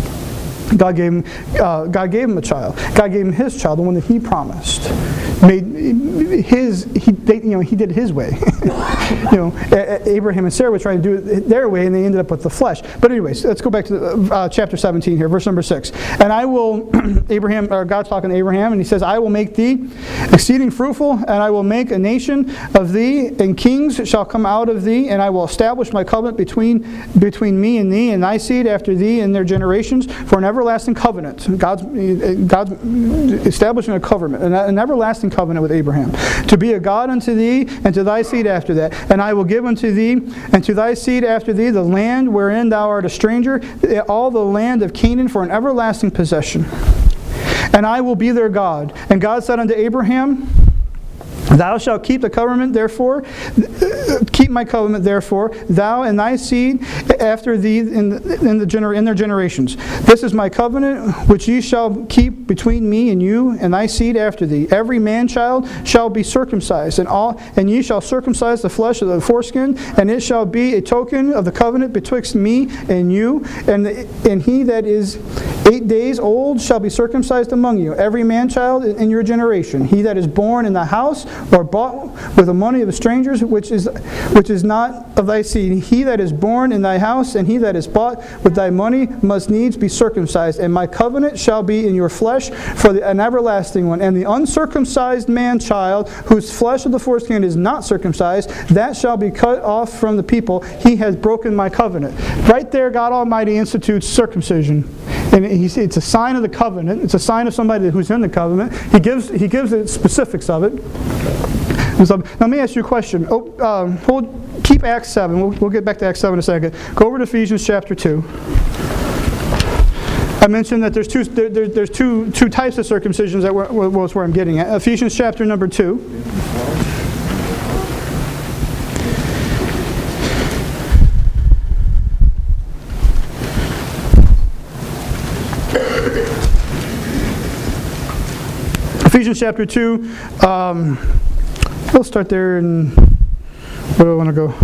God gave him, uh, God gave him a child. God gave him his child, the one that He promised. Made his, he, they, you know, he did it His way. you know, Abraham and Sarah were trying to do it their way, and they ended up with the flesh. But anyways, let's go back to uh, chapter seventeen here, verse number six. And I will, Abraham, or God's talking to Abraham, and He says, "I will make thee exceeding fruitful, and I will make a nation of thee, and kings shall come out of thee, and I will establish my covenant between between me and thee, and thy seed after thee, and their generations, for an everlasting covenant." God's God's establishing a covenant, an everlasting covenant with Abraham, to be a God unto thee and to thy seed after that. "And I will give unto thee and to thy seed after thee the land wherein thou art a stranger, all the land of Canaan for an everlasting possession. And I will be their God." And God said unto Abraham, "Thou shalt keep the covenant, therefore, keep my covenant, therefore, thou and thy seed after thee in, the, in, the gener, in their generations. This is my covenant which ye shall keep between me and you and thy seed after thee. Every man-child shall be circumcised, and all, and ye shall circumcise the flesh of the foreskin, and it shall be a token of the covenant betwixt me and you. And, the, and he that is eight days old shall be circumcised among you, every man-child in your generation. He that is born in the house or bought with the money of the strangers, which is which is not of thy seed. He that is born in thy house, and he that is bought with thy money, must needs be circumcised. And my covenant shall be in your flesh for the, an everlasting one. And the uncircumcised man-child, whose flesh of the foreskin is not circumcised, that shall be cut off from the people. He has broken my covenant." Right there, God Almighty institutes circumcision. And it's a sign of the covenant. It's a sign of somebody who's in the covenant. He gives He gives the specifics of it. So, now let me ask you a question. Oh, um, hold, keep Acts seven. We'll, we'll get back to Acts seven in a second. Go over to Ephesians chapter two. I mentioned that there's two there, there, there's two two types of circumcisions that was where I'm getting at. Ephesians chapter number two. Ephesians chapter two. Um, we'll start there, and where do I want to go?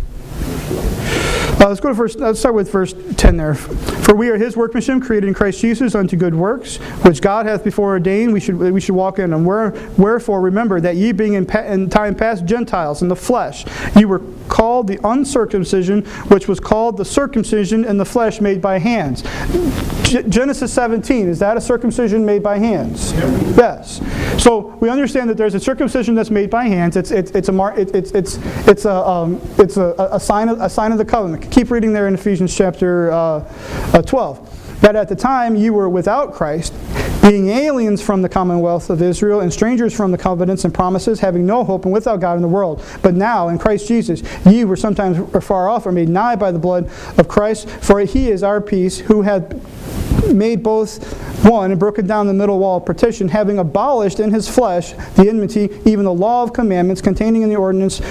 Uh, let's go to verse. Let's start with verse ten there. "For we are His workmanship, created in Christ Jesus unto good works, which God hath before ordained we should we should walk in them. Wherefore remember that ye, being in, pa- in time past Gentiles in the flesh, ye were called the uncircumcision, which was called the circumcision in the flesh made by hands." G- Genesis seventeen, is that a circumcision made by hands? Yes. So we understand that there's a circumcision that's made by hands. It's it's it's a mar- it, it's it's it's a um, it's a, a sign of a sign of the covenant. Keep reading there in Ephesians chapter uh, uh, twelve. "That at the time you were without Christ, being aliens from the commonwealth of Israel, and strangers from the covenants and promises, having no hope and without God in the world. But now, in Christ Jesus, ye were sometimes far off, are made nigh by the blood of Christ. For He is our peace, who hath made both one, and broken down the middle wall of partition, having abolished in His flesh the enmity, even the law of commandments containing in the ordinance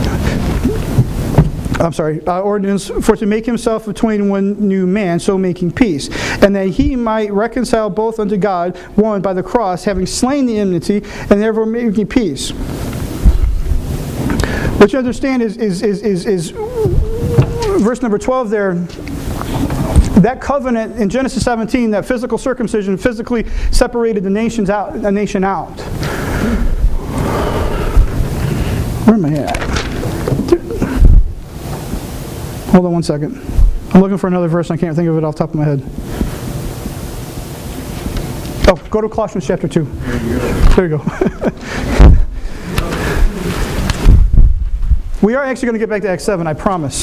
I'm sorry, uh, ordinance, for to make Himself between one new man, so making peace, and that He might reconcile both unto God, one by the cross, having slain the enmity, and therefore making peace." What you understand is, is, is, is, is verse number twelve there, that covenant in Genesis seventeen, that physical circumcision physically separated the nations out, a nation out. Where am I at? Hold on one second. I'm looking for another verse and I can't think of it off the top of my head. Oh, go to Colossians chapter two. There you go. We are actually going to get back to Acts seven, I promise.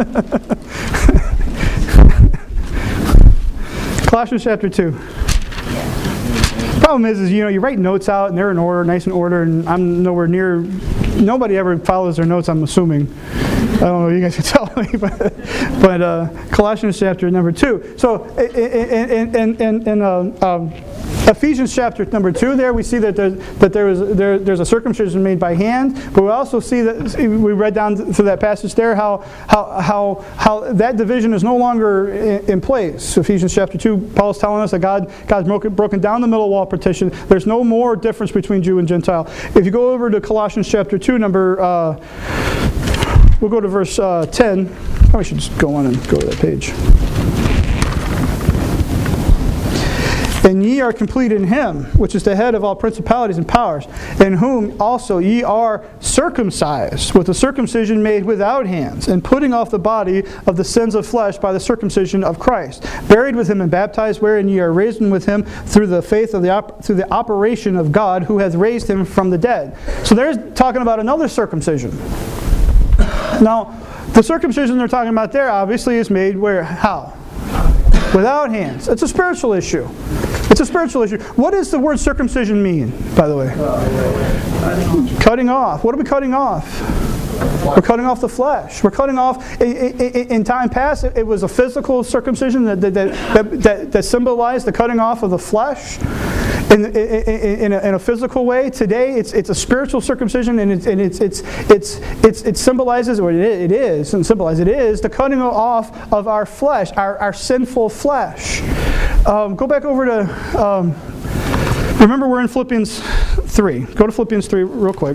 Colossians chapter two. Problem is, is, you know, you write notes out and they're in order, nice and order, and I'm nowhere near, nobody ever follows their notes, I'm assuming. I don't know if you guys can tell me, but, but uh, Colossians chapter number two. So, in, in, in, in uh, um, Ephesians chapter number two, there we see that there, that there is there, there's a circumcision made by hand, but we also see that we read down through that passage there how how how how that division is no longer in, in place. Ephesians chapter two, Paul's telling us that God God's broken broken down the middle wall partition. There's no more difference between Jew and Gentile. If you go over to Colossians chapter two, number uh, we'll go to verse uh, ten. Probably should just go on and go to that page. And ye are complete in him, which is the head of all principalities and powers, in whom also ye are circumcised, with the circumcision made without hands, and putting off the body of the sins of flesh by the circumcision of Christ, buried with him and baptized, wherein ye are raised with him through the faith of the op- through the operation of God, who hath raised him from the dead. So there's talking about another circumcision. Now, the circumcision they're talking about there obviously is made where? How? Without hands. It's a spiritual issue. It's a spiritual issue. What does the word circumcision mean, by the way? Cutting off. What are we cutting off? We're cutting off the flesh. We're cutting off, in time past, it was a physical circumcision that, that, that, that, that symbolized the cutting off of the flesh. In, in, in, a, in a physical way, today it's it's a spiritual circumcision, and it's and it's it's it's, it's it symbolizes, or it is, and symbolizes it is the cutting off of our flesh, our, our sinful flesh. Um, go back over to. Um, remember, we're in Philippians three. Go to Philippians three real quick.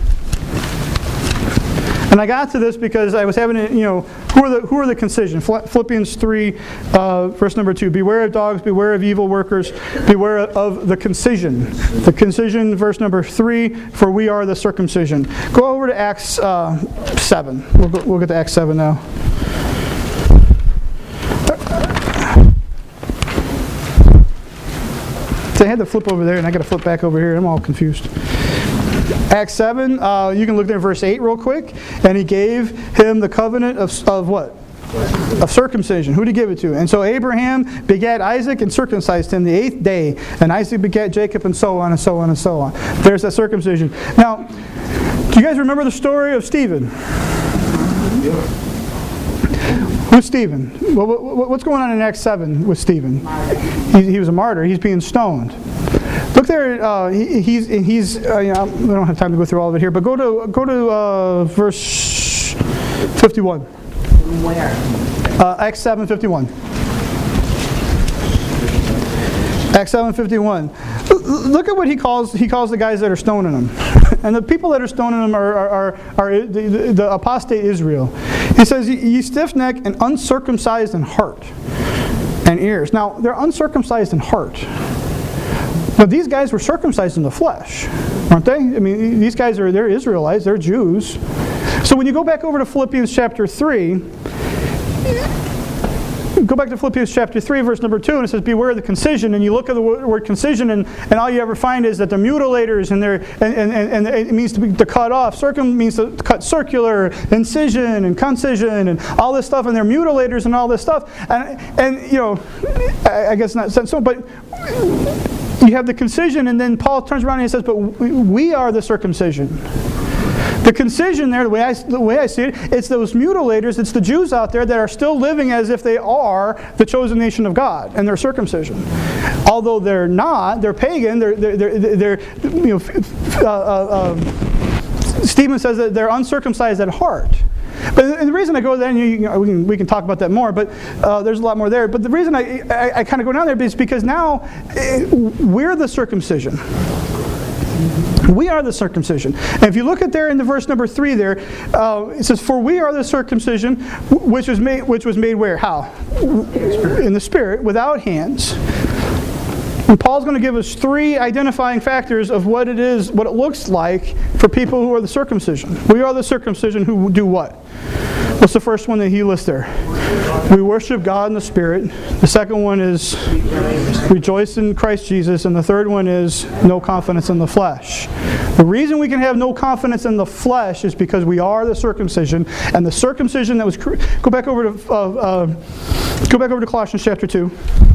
And I got to this because I was having, you know, who are the who are the concision? Philippians three, uh, verse number two. Beware of dogs, beware of evil workers, beware of the concision. The concision, verse number three. For we are the circumcision. Go over to Acts uh, seven. We'll go, we'll get to Acts seven now. So I had to flip over there, and I got to flip back over here. I'm all confused. Acts seven, uh, you can look there in verse eight real quick. And he gave him the covenant of, of what? Of circumcision. Who did he give it to? And so Abraham begat Isaac and circumcised him the eighth day. And Isaac begat Jacob, and so on and so on and so on. There's that circumcision. Now, do you guys remember the story of Stephen? Who's Stephen? What's going on in Acts seven with Stephen? He, he was a martyr. He's being stoned. Look there. Uh, he, he's he's. Uh, you know, we don't have time to go through all of it here, but go to go to uh, verse fifty-one. Where? Uh, Acts seven fifty-one. Acts seven fifty-one. Look at what he calls he calls the guys that are stoning him, and the people that are stoning him are are, are, are the, the, the apostate Israel. He says, "Ye stiff-necked and uncircumcised in heart and ears." Now they're uncircumcised in heart. But these guys were circumcised in the flesh, weren't they? I mean, these guys are they're Israelites, they're Jews. So when you go back over to Philippians chapter three, go back to Philippians chapter three, verse number two, and it says, beware of the concision. And you look at the word concision, and, and all you ever find is that they're mutilators, and they're and, and, and it means to, be, to cut off. Circum means to cut circular, incision, and concision, and all this stuff, and they're mutilators and all this stuff. And, and you know, I, I guess not so, but you have the concision, and then Paul turns around and he says, but we are the circumcision. The concision there, the way I, the way I see it, it's those mutilators, it's the Jews out there that are still living as if they are the chosen nation of God, and they're circumcision. Although they're not, they're pagan, they're, they're, they're, they're you know, uh, uh, uh, Stephen says that they're uncircumcised at heart. But the reason I go there, and you, you know, we, can, we can talk about that more, but uh, there's a lot more there. But the reason I, I, I kind of go down there is because now uh, we're the circumcision. We are the circumcision. And if you look at there in the verse number three there, uh, it says, for we are the circumcision, which was made, which was made where? How? In the Spirit, without hands. And Paul's going to give us three identifying factors of what it is, what it looks like for people who are the circumcision. We are the circumcision who do what? What's the first one that he lists there? We worship God in the Spirit. The second one is rejoice in Christ Jesus. And the third one is no confidence in the flesh. The reason we can have no confidence in the flesh is because we are the circumcision. And the circumcision that was... Go back over to, uh, uh, go back over to Colossians chapter two.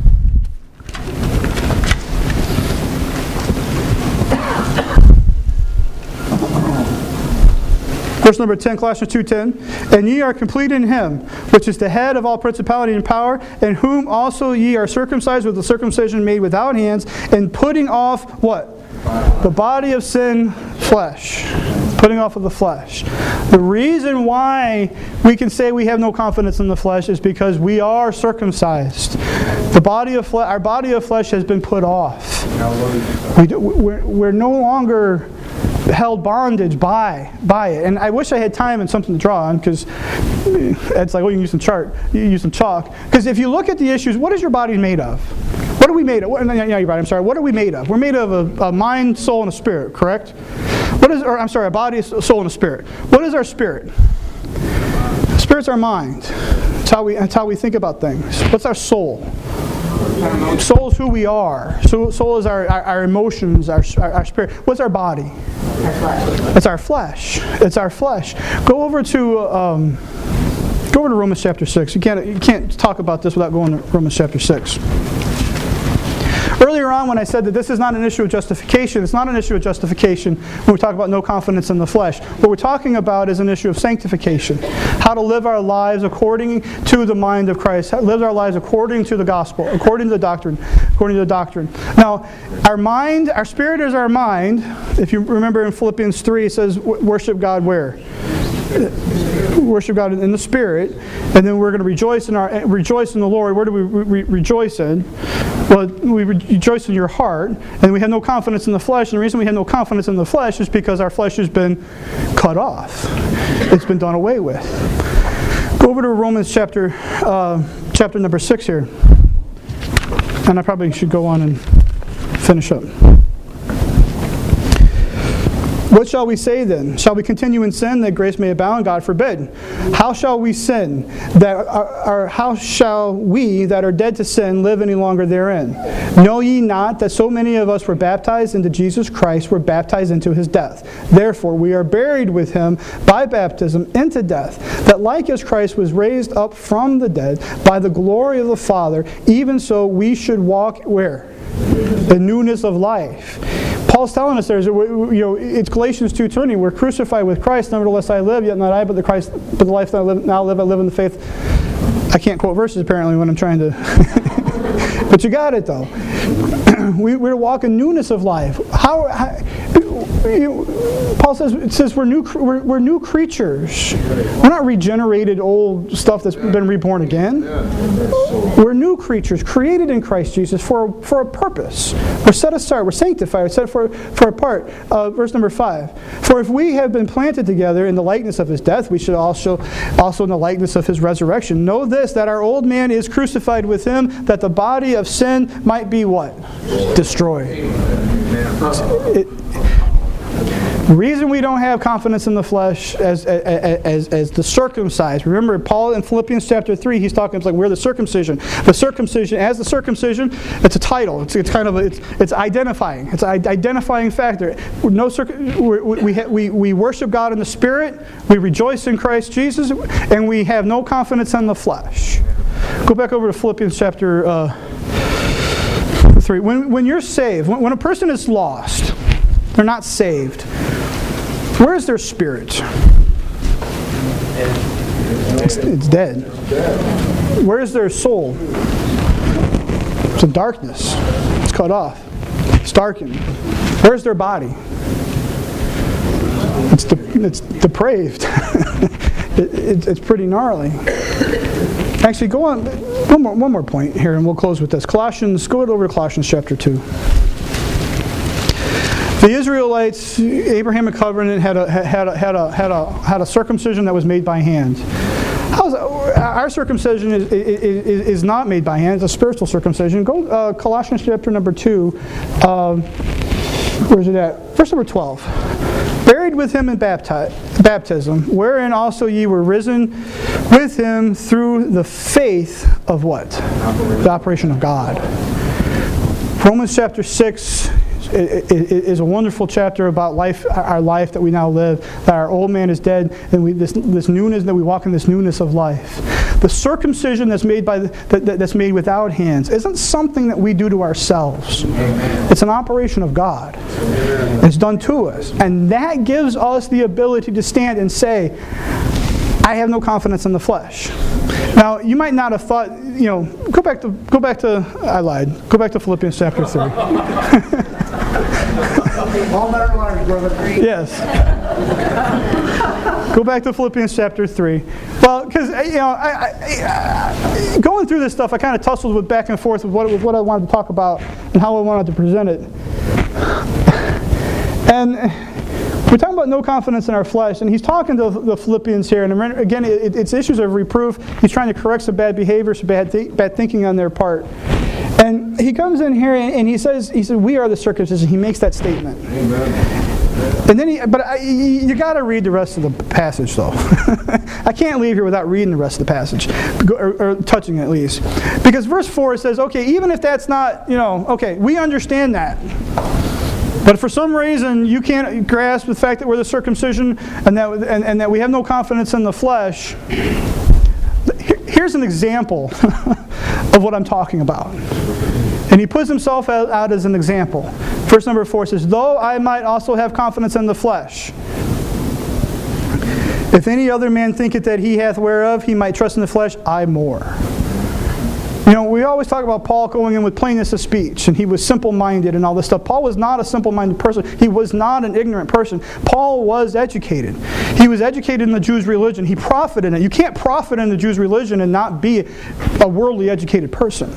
Verse number ten, Colossians two ten. And ye are complete in him, which is the head of all principality and power, in whom also ye are circumcised with the circumcision made without hands, and putting off what? The body of sin, flesh. Putting off of the flesh. The reason why we can say we have no confidence in the flesh is because we are circumcised. The body of fle- our body of flesh has been put off. We do, we're, we're no longer held bondage by by it. And I wish I had time and something to draw on, because it's like, oh, you can use some chart, you use some chalk. Because if you look at the issues, what is your body made of? What are we made of? What, yeah, you're right, I'm sorry. What are we made of? We're made of a, a mind, soul, and a spirit, correct? What is, or I'm sorry, a body, a soul, and a spirit. What is our spirit? Spirit's our mind. It's how we, it's how we think about things. What's our soul? Soul is who we are. So, soul is our, our, our emotions, our, our, our spirit. What's our body? It's our flesh. It's our flesh. Go over to um, go over to Romans chapter six. You can't you can't talk about this without going to Romans chapter six. Earlier on, when I said that this is not an issue of justification, it's not an issue of justification when we talk about no confidence in the flesh. What we're talking about is an issue of sanctification. How to live our lives according to the mind of Christ. How to live our lives according to the gospel, according to the doctrine. According to the doctrine. Now, our mind, our spirit is our mind. If you remember in Philippians three, it says, worship God where? Worship God in the Spirit, and then we're going to rejoice in our rejoice in the Lord. Where do we re- rejoice in? Well, we rejoice in your heart, and we have no confidence in the flesh. And the reason we have no confidence in the flesh is because our flesh has been cut off; it's been done away with. Go over to Romans chapter uh, chapter number six here, and I probably should go on and finish up. What shall we say then? Shall we continue in sin that grace may abound? God forbid. How shall we sin? That are, are, how shall we that are dead to sin live any longer therein? Know ye not that so many of us were baptized into Jesus Christ, were baptized into his death? Therefore we are buried with him by baptism into death, that like as Christ was raised up from the dead by the glory of the Father, even so we should walk where? The newness of life. Paul's telling us there's, you know, it's Galatians two twenty. We're crucified with Christ. Nevertheless, I live, yet not I, but the Christ, but the life that I live, now live, I live in the faith. I can't quote verses apparently when I'm trying to, but you got it though. we, we're walking newness of life. How? how you, Paul says it says we're new we're, we're new creatures. We're not regenerated old stuff that's been reborn again. We're new creatures created in Christ Jesus for for a purpose. We're set aside. We're sanctified. We're set for for apart. Uh, verse number five. For if we have been planted together in the likeness of his death, we should also also in the likeness of his resurrection. Know this, that our old man is crucified with him, that the body of sin might be what? Destroyed. It, The reason we don't have confidence in the flesh as, as, as, as the circumcised. Remember, Paul in Philippians chapter three, he's talking, it's like we're the circumcision. The circumcision, as the circumcision, it's a title. It's, it's kind of, a, it's, it's identifying. It's an identifying factor. No circ- we, we, we, we worship God in the Spirit, we rejoice in Christ Jesus, and we have no confidence in the flesh. Go back over to Philippians chapter uh, three. When, when you're saved, when, when a person is lost, they're not saved. Where is their spirit? It's, it's dead. Where is their soul? It's in darkness. It's cut off. It's darkened. Where's their body? It's de- it's depraved. it, it, it's pretty gnarly. Actually, go on. One more, one more point here, and we'll close with this. Colossians. Go over to Colossians chapter two. The Israelites, Abrahamic covenant had a had a had a had a had a circumcision that was made by hand. How's our circumcision is, is is not made by hand; it's a spiritual circumcision. Go uh, Colossians chapter number two. Uh, Where's it at? Verse number twelve. Buried with him in bapti- baptism, wherein also ye were risen with him through the faith of what? The operation of God. Romans chapter six is a wonderful chapter about life, our life that we now live, that our old man is dead, and we, this, this newness, that we walk in this newness of life. The circumcision that's made by the, that, that's made without hands isn't something that we do to ourselves. Amen. It's an operation of God. Amen. It's done to us, and that gives us the ability to stand and say, I have no confidence in the flesh. Now, you might not have thought, you know, go back to, go back to, I lied, go back to Philippians chapter three. All better learned, brother. Yes. Go back to Philippians chapter three. Well, because, you know, I, I, I, going through this stuff, I kind of tussled with back and forth with what, with what I wanted to talk about and how I wanted to present it. And we're talking about no confidence in our flesh, and he's talking to the Philippians here, and again, it, it's issues of reproof. He's trying to correct some bad behavior, some bad, th- bad thinking on their part. And he comes in here and he says, he said, we are the circumcision. He makes that statement. Amen. And then he, but I, you got to read the rest of the passage, though. I can't leave here without reading the rest of the passage, or, or touching it at least. Because verse four says, okay, even if that's not, you know, okay, we understand that. But if for some reason you can't grasp the fact that we're the circumcision and that, and, and that we have no confidence in the flesh, here's an example of what I'm talking about. And he puts himself out, out as an example. Verse number four says, though I might also have confidence in the flesh, if any other man thinketh that he hath whereof he might trust in the flesh, I more. You know, we always talk about Paul going in with plainness of speech, and he was simple-minded and all this stuff. Paul was not a simple-minded person. He was not an ignorant person. Paul was educated. He was educated in the Jews' religion. He profited in it. You can't profit in the Jews' religion and not be a worldly educated person.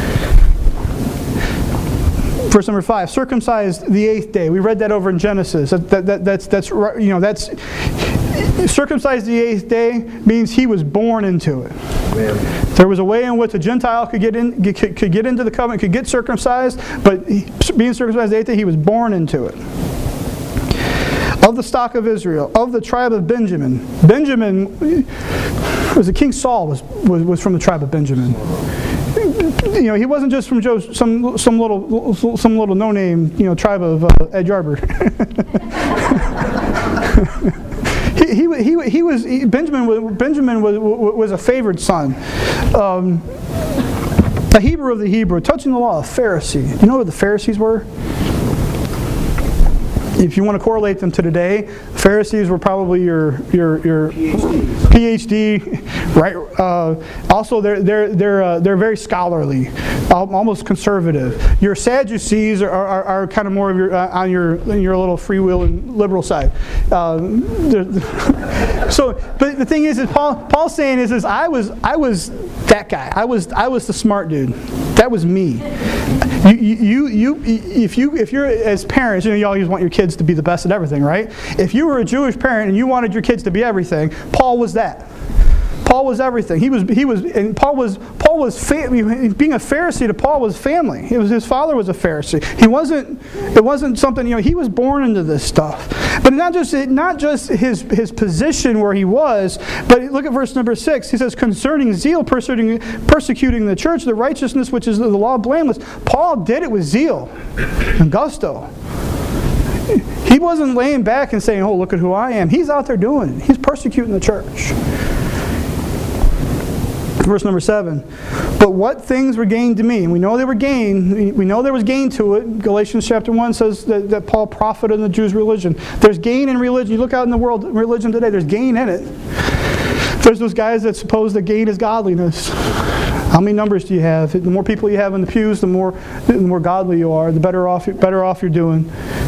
Verse number five, circumcised the eighth day. We read that over in Genesis. That, that, that, that's, that's, you know, that's, circumcised the eighth day means he was born into it. Amen. There was a way in which a Gentile could get in, could, could get into the covenant, could get circumcised, but he, being circumcised the eighth day, he was born into it. Of the stock of Israel, of the tribe of Benjamin. Benjamin, was the King Saul was, was, was from the tribe of Benjamin. You know, he wasn't just from Joe, some some little some little no-name, you know, tribe of uh, Ed Yarber. he, he he he was he, Benjamin was Benjamin was was a favored son, um, a Hebrew of the Hebrew, touching the law, a Pharisee. You know what the Pharisees were? If you want to correlate them to today, Pharisees were probably your your your P H D, right? Uh, also, they're they're they're uh, they're very scholarly, almost conservative. Your Sadducees are, are, are kind of more of your uh, on your your little freewheel and liberal side. Um, so, but the thing is, is Paul Paul's saying is, is I was I was that guy. I was I was the smart dude. That was me. You, you, you, if you, if you're as parents, you know, you always want your kids to be the best at everything, right? If you were a Jewish parent and you wanted your kids to be everything, Paul was that. Paul was everything. He was, he was, and Paul was, Paul was, fam- being a Pharisee to Paul was family. It was his father was a Pharisee. He wasn't, it wasn't something, you know, he was born into this stuff. But not just, not just his, his position where he was, but look at verse number six. He says, concerning zeal, persecuting, persecuting the church, the righteousness which is the law blameless. Paul did it with zeal and gusto. He wasn't laying back and saying, oh, look at who I am. He's out there doing it. He's persecuting the church. Verse number seven. But what things were gained to me? And we know they were gained. We know there was gain to it. Galatians chapter one says that, that Paul profited in the Jews' religion. There's gain in religion. You look out in the world, religion today, there's gain in it. There's those guys that suppose that gain is godliness. How many numbers do you have? The more people you have in the pews, the more the more godly you are, the better off better off you're doing.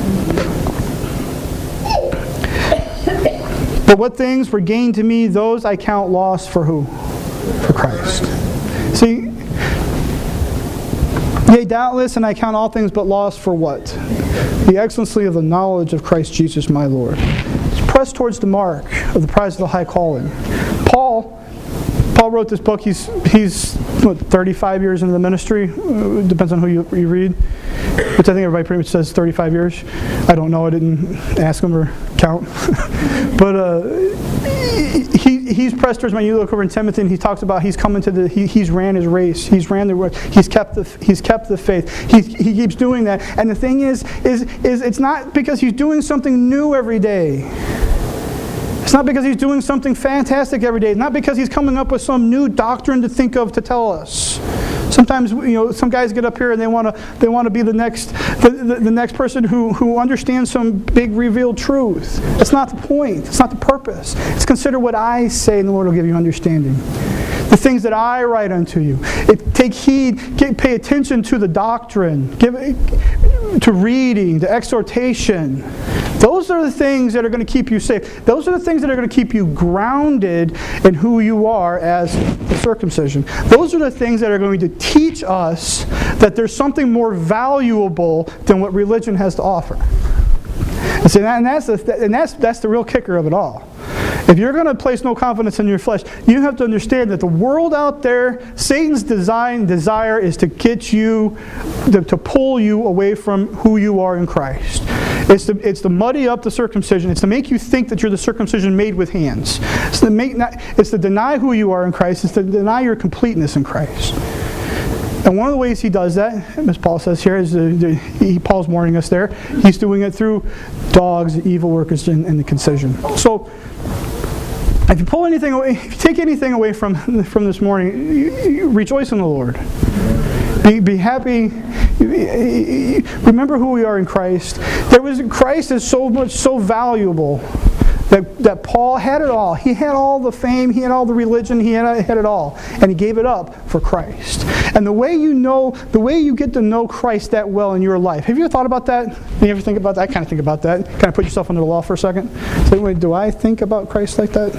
But what things were gained to me, those I count loss for who? For Christ. See, yea, doubtless, and I count all things but loss for what? The excellency of the knowledge of Christ Jesus my Lord. Press towards the mark of the prize of the high calling. Paul, Paul wrote this book. He's he's what, thirty-five years into the ministry. It depends on who you, you read. Which I think everybody pretty much says thirty-five years. I don't know. I didn't ask them or count. But uh, he he's pressed towards my. You look over in Timothy, and he talks about he's coming to the. He, he's ran his race. He's ran the. He's kept the. He's kept the faith. He he keeps doing that. And the thing is, is is it's not because he's doing something new every day. It's not because he's doing something fantastic every day. It's not because he's coming up with some new doctrine to think of to tell us. Sometimes, you know, some guys get up here and they want to they want to be the next the, the, the next person who, who understands some big revealed truth. That's not the point. It's not the purpose. It's consider what I say, and the Lord will give you understanding. The things that I write unto you. It, take heed, get, pay attention to the doctrine, give to reading, to exhortation. Those are the things that are going to keep you safe. Those are the things that are going to keep you grounded in who you are as the circumcision. Those are the things that are going to teach us that there's something more valuable than what religion has to offer. And, see, and, that's, the, and that's, that's the real kicker of it all. If you're going to place no confidence in your flesh, you have to understand that the world out there, Satan's design, desire is to get you, to, to pull you away from who you are in Christ. It's to, it's to muddy up the circumcision. It's to make you think that you're the circumcision made with hands. It's to, make not, it's to deny who you are in Christ. It's to deny your completeness in Christ. And one of the ways he does that, as Paul says here, is the, the, he, Paul's warning us there, he's doing it through dogs, evil workers, and, and the concision. So, if you pull anything away, if you take anything away from from this morning, you, you rejoice in the Lord. Be, be happy. Remember who we are in Christ. There was Christ is so much so valuable that that Paul had it all. He had all the fame. He had all the religion. He had, had it all, and he gave it up for Christ. And the way you know, the way you get to know Christ that well in your life. Have you ever thought about that? You ever think about that? I kind of think about that. Kind of put yourself under the law for a second. Say, wait, do I think about Christ like that?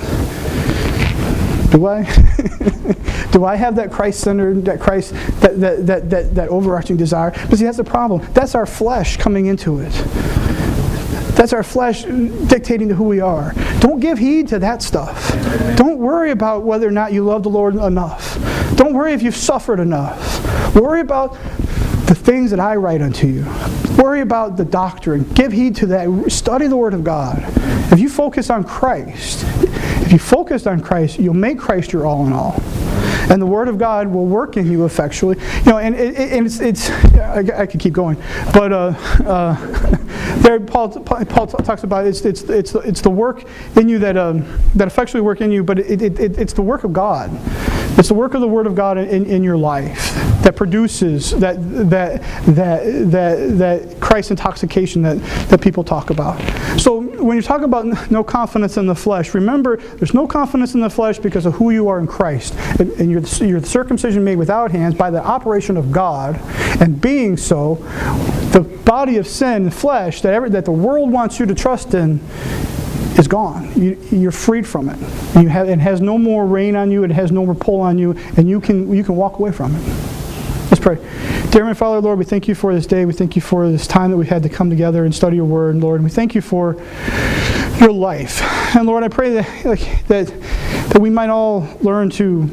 Do I? Do I have that Christ-centered, that Christ, that that, that that that overarching desire? But see, that's the problem. That's our flesh coming into it. That's our flesh dictating to who we are. Don't give heed to that stuff. Don't worry about whether or not you love the Lord enough. Don't worry if you've suffered enough. Worry about the things that I write unto you. Worry about the doctrine. Give heed to that. Study the Word of God. If you focus on Christ, if you focus on Christ, you'll make Christ your all in all. And the Word of God will work in you effectually. You know, and, it, and it's, it's I, I could keep going, but uh, uh, there Paul, Paul talks about it's it's it's it's the work in you that um, that effectually work in you, but it, it, it it's the work of God. It's the work of the Word of God in, in your life that produces that that that that that Christ intoxication that, that people talk about. So when you're talking about no confidence in the flesh, remember there's no confidence in the flesh because of who you are in Christ, and, and you're the, you're the circumcision made without hands by the operation of God, and being so, the body of sin, flesh that ever, that the world wants you to trust in, is gone. You, you're freed from it. You have, it has no more reign on you. It has no more pull on you, and you can you can walk away from it. Let's pray. Dear Heavenly Father, Lord, we thank you for this day. We thank you for this time that we had to come together and study your Word, Lord. And we thank you for your life. And Lord, I pray that like, that that we might all learn to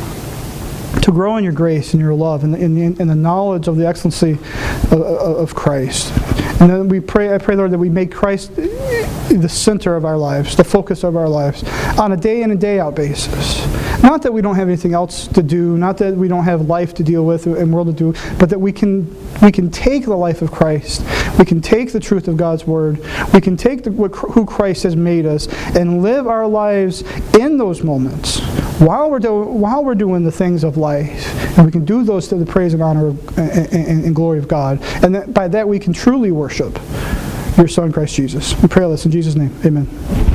to grow in your grace and your love and in the, in the knowledge of the excellency of, of Christ. And then we pray, I pray, Lord, that we make Christ the center of our lives, the focus of our lives, on a day in and day out basis. Not that we don't have anything else to do, not that we don't have life to deal with and world to do, but that we can we can take the life of Christ, we can take the truth of God's Word, we can take the, what, who Christ has made us, and live our lives in those moments while we're do, while we're doing the things of life, and we can do those to the praise and honor and, and, and glory of God, and that by that we can truly worship your Son, Christ Jesus. We pray this in Jesus' name. Amen.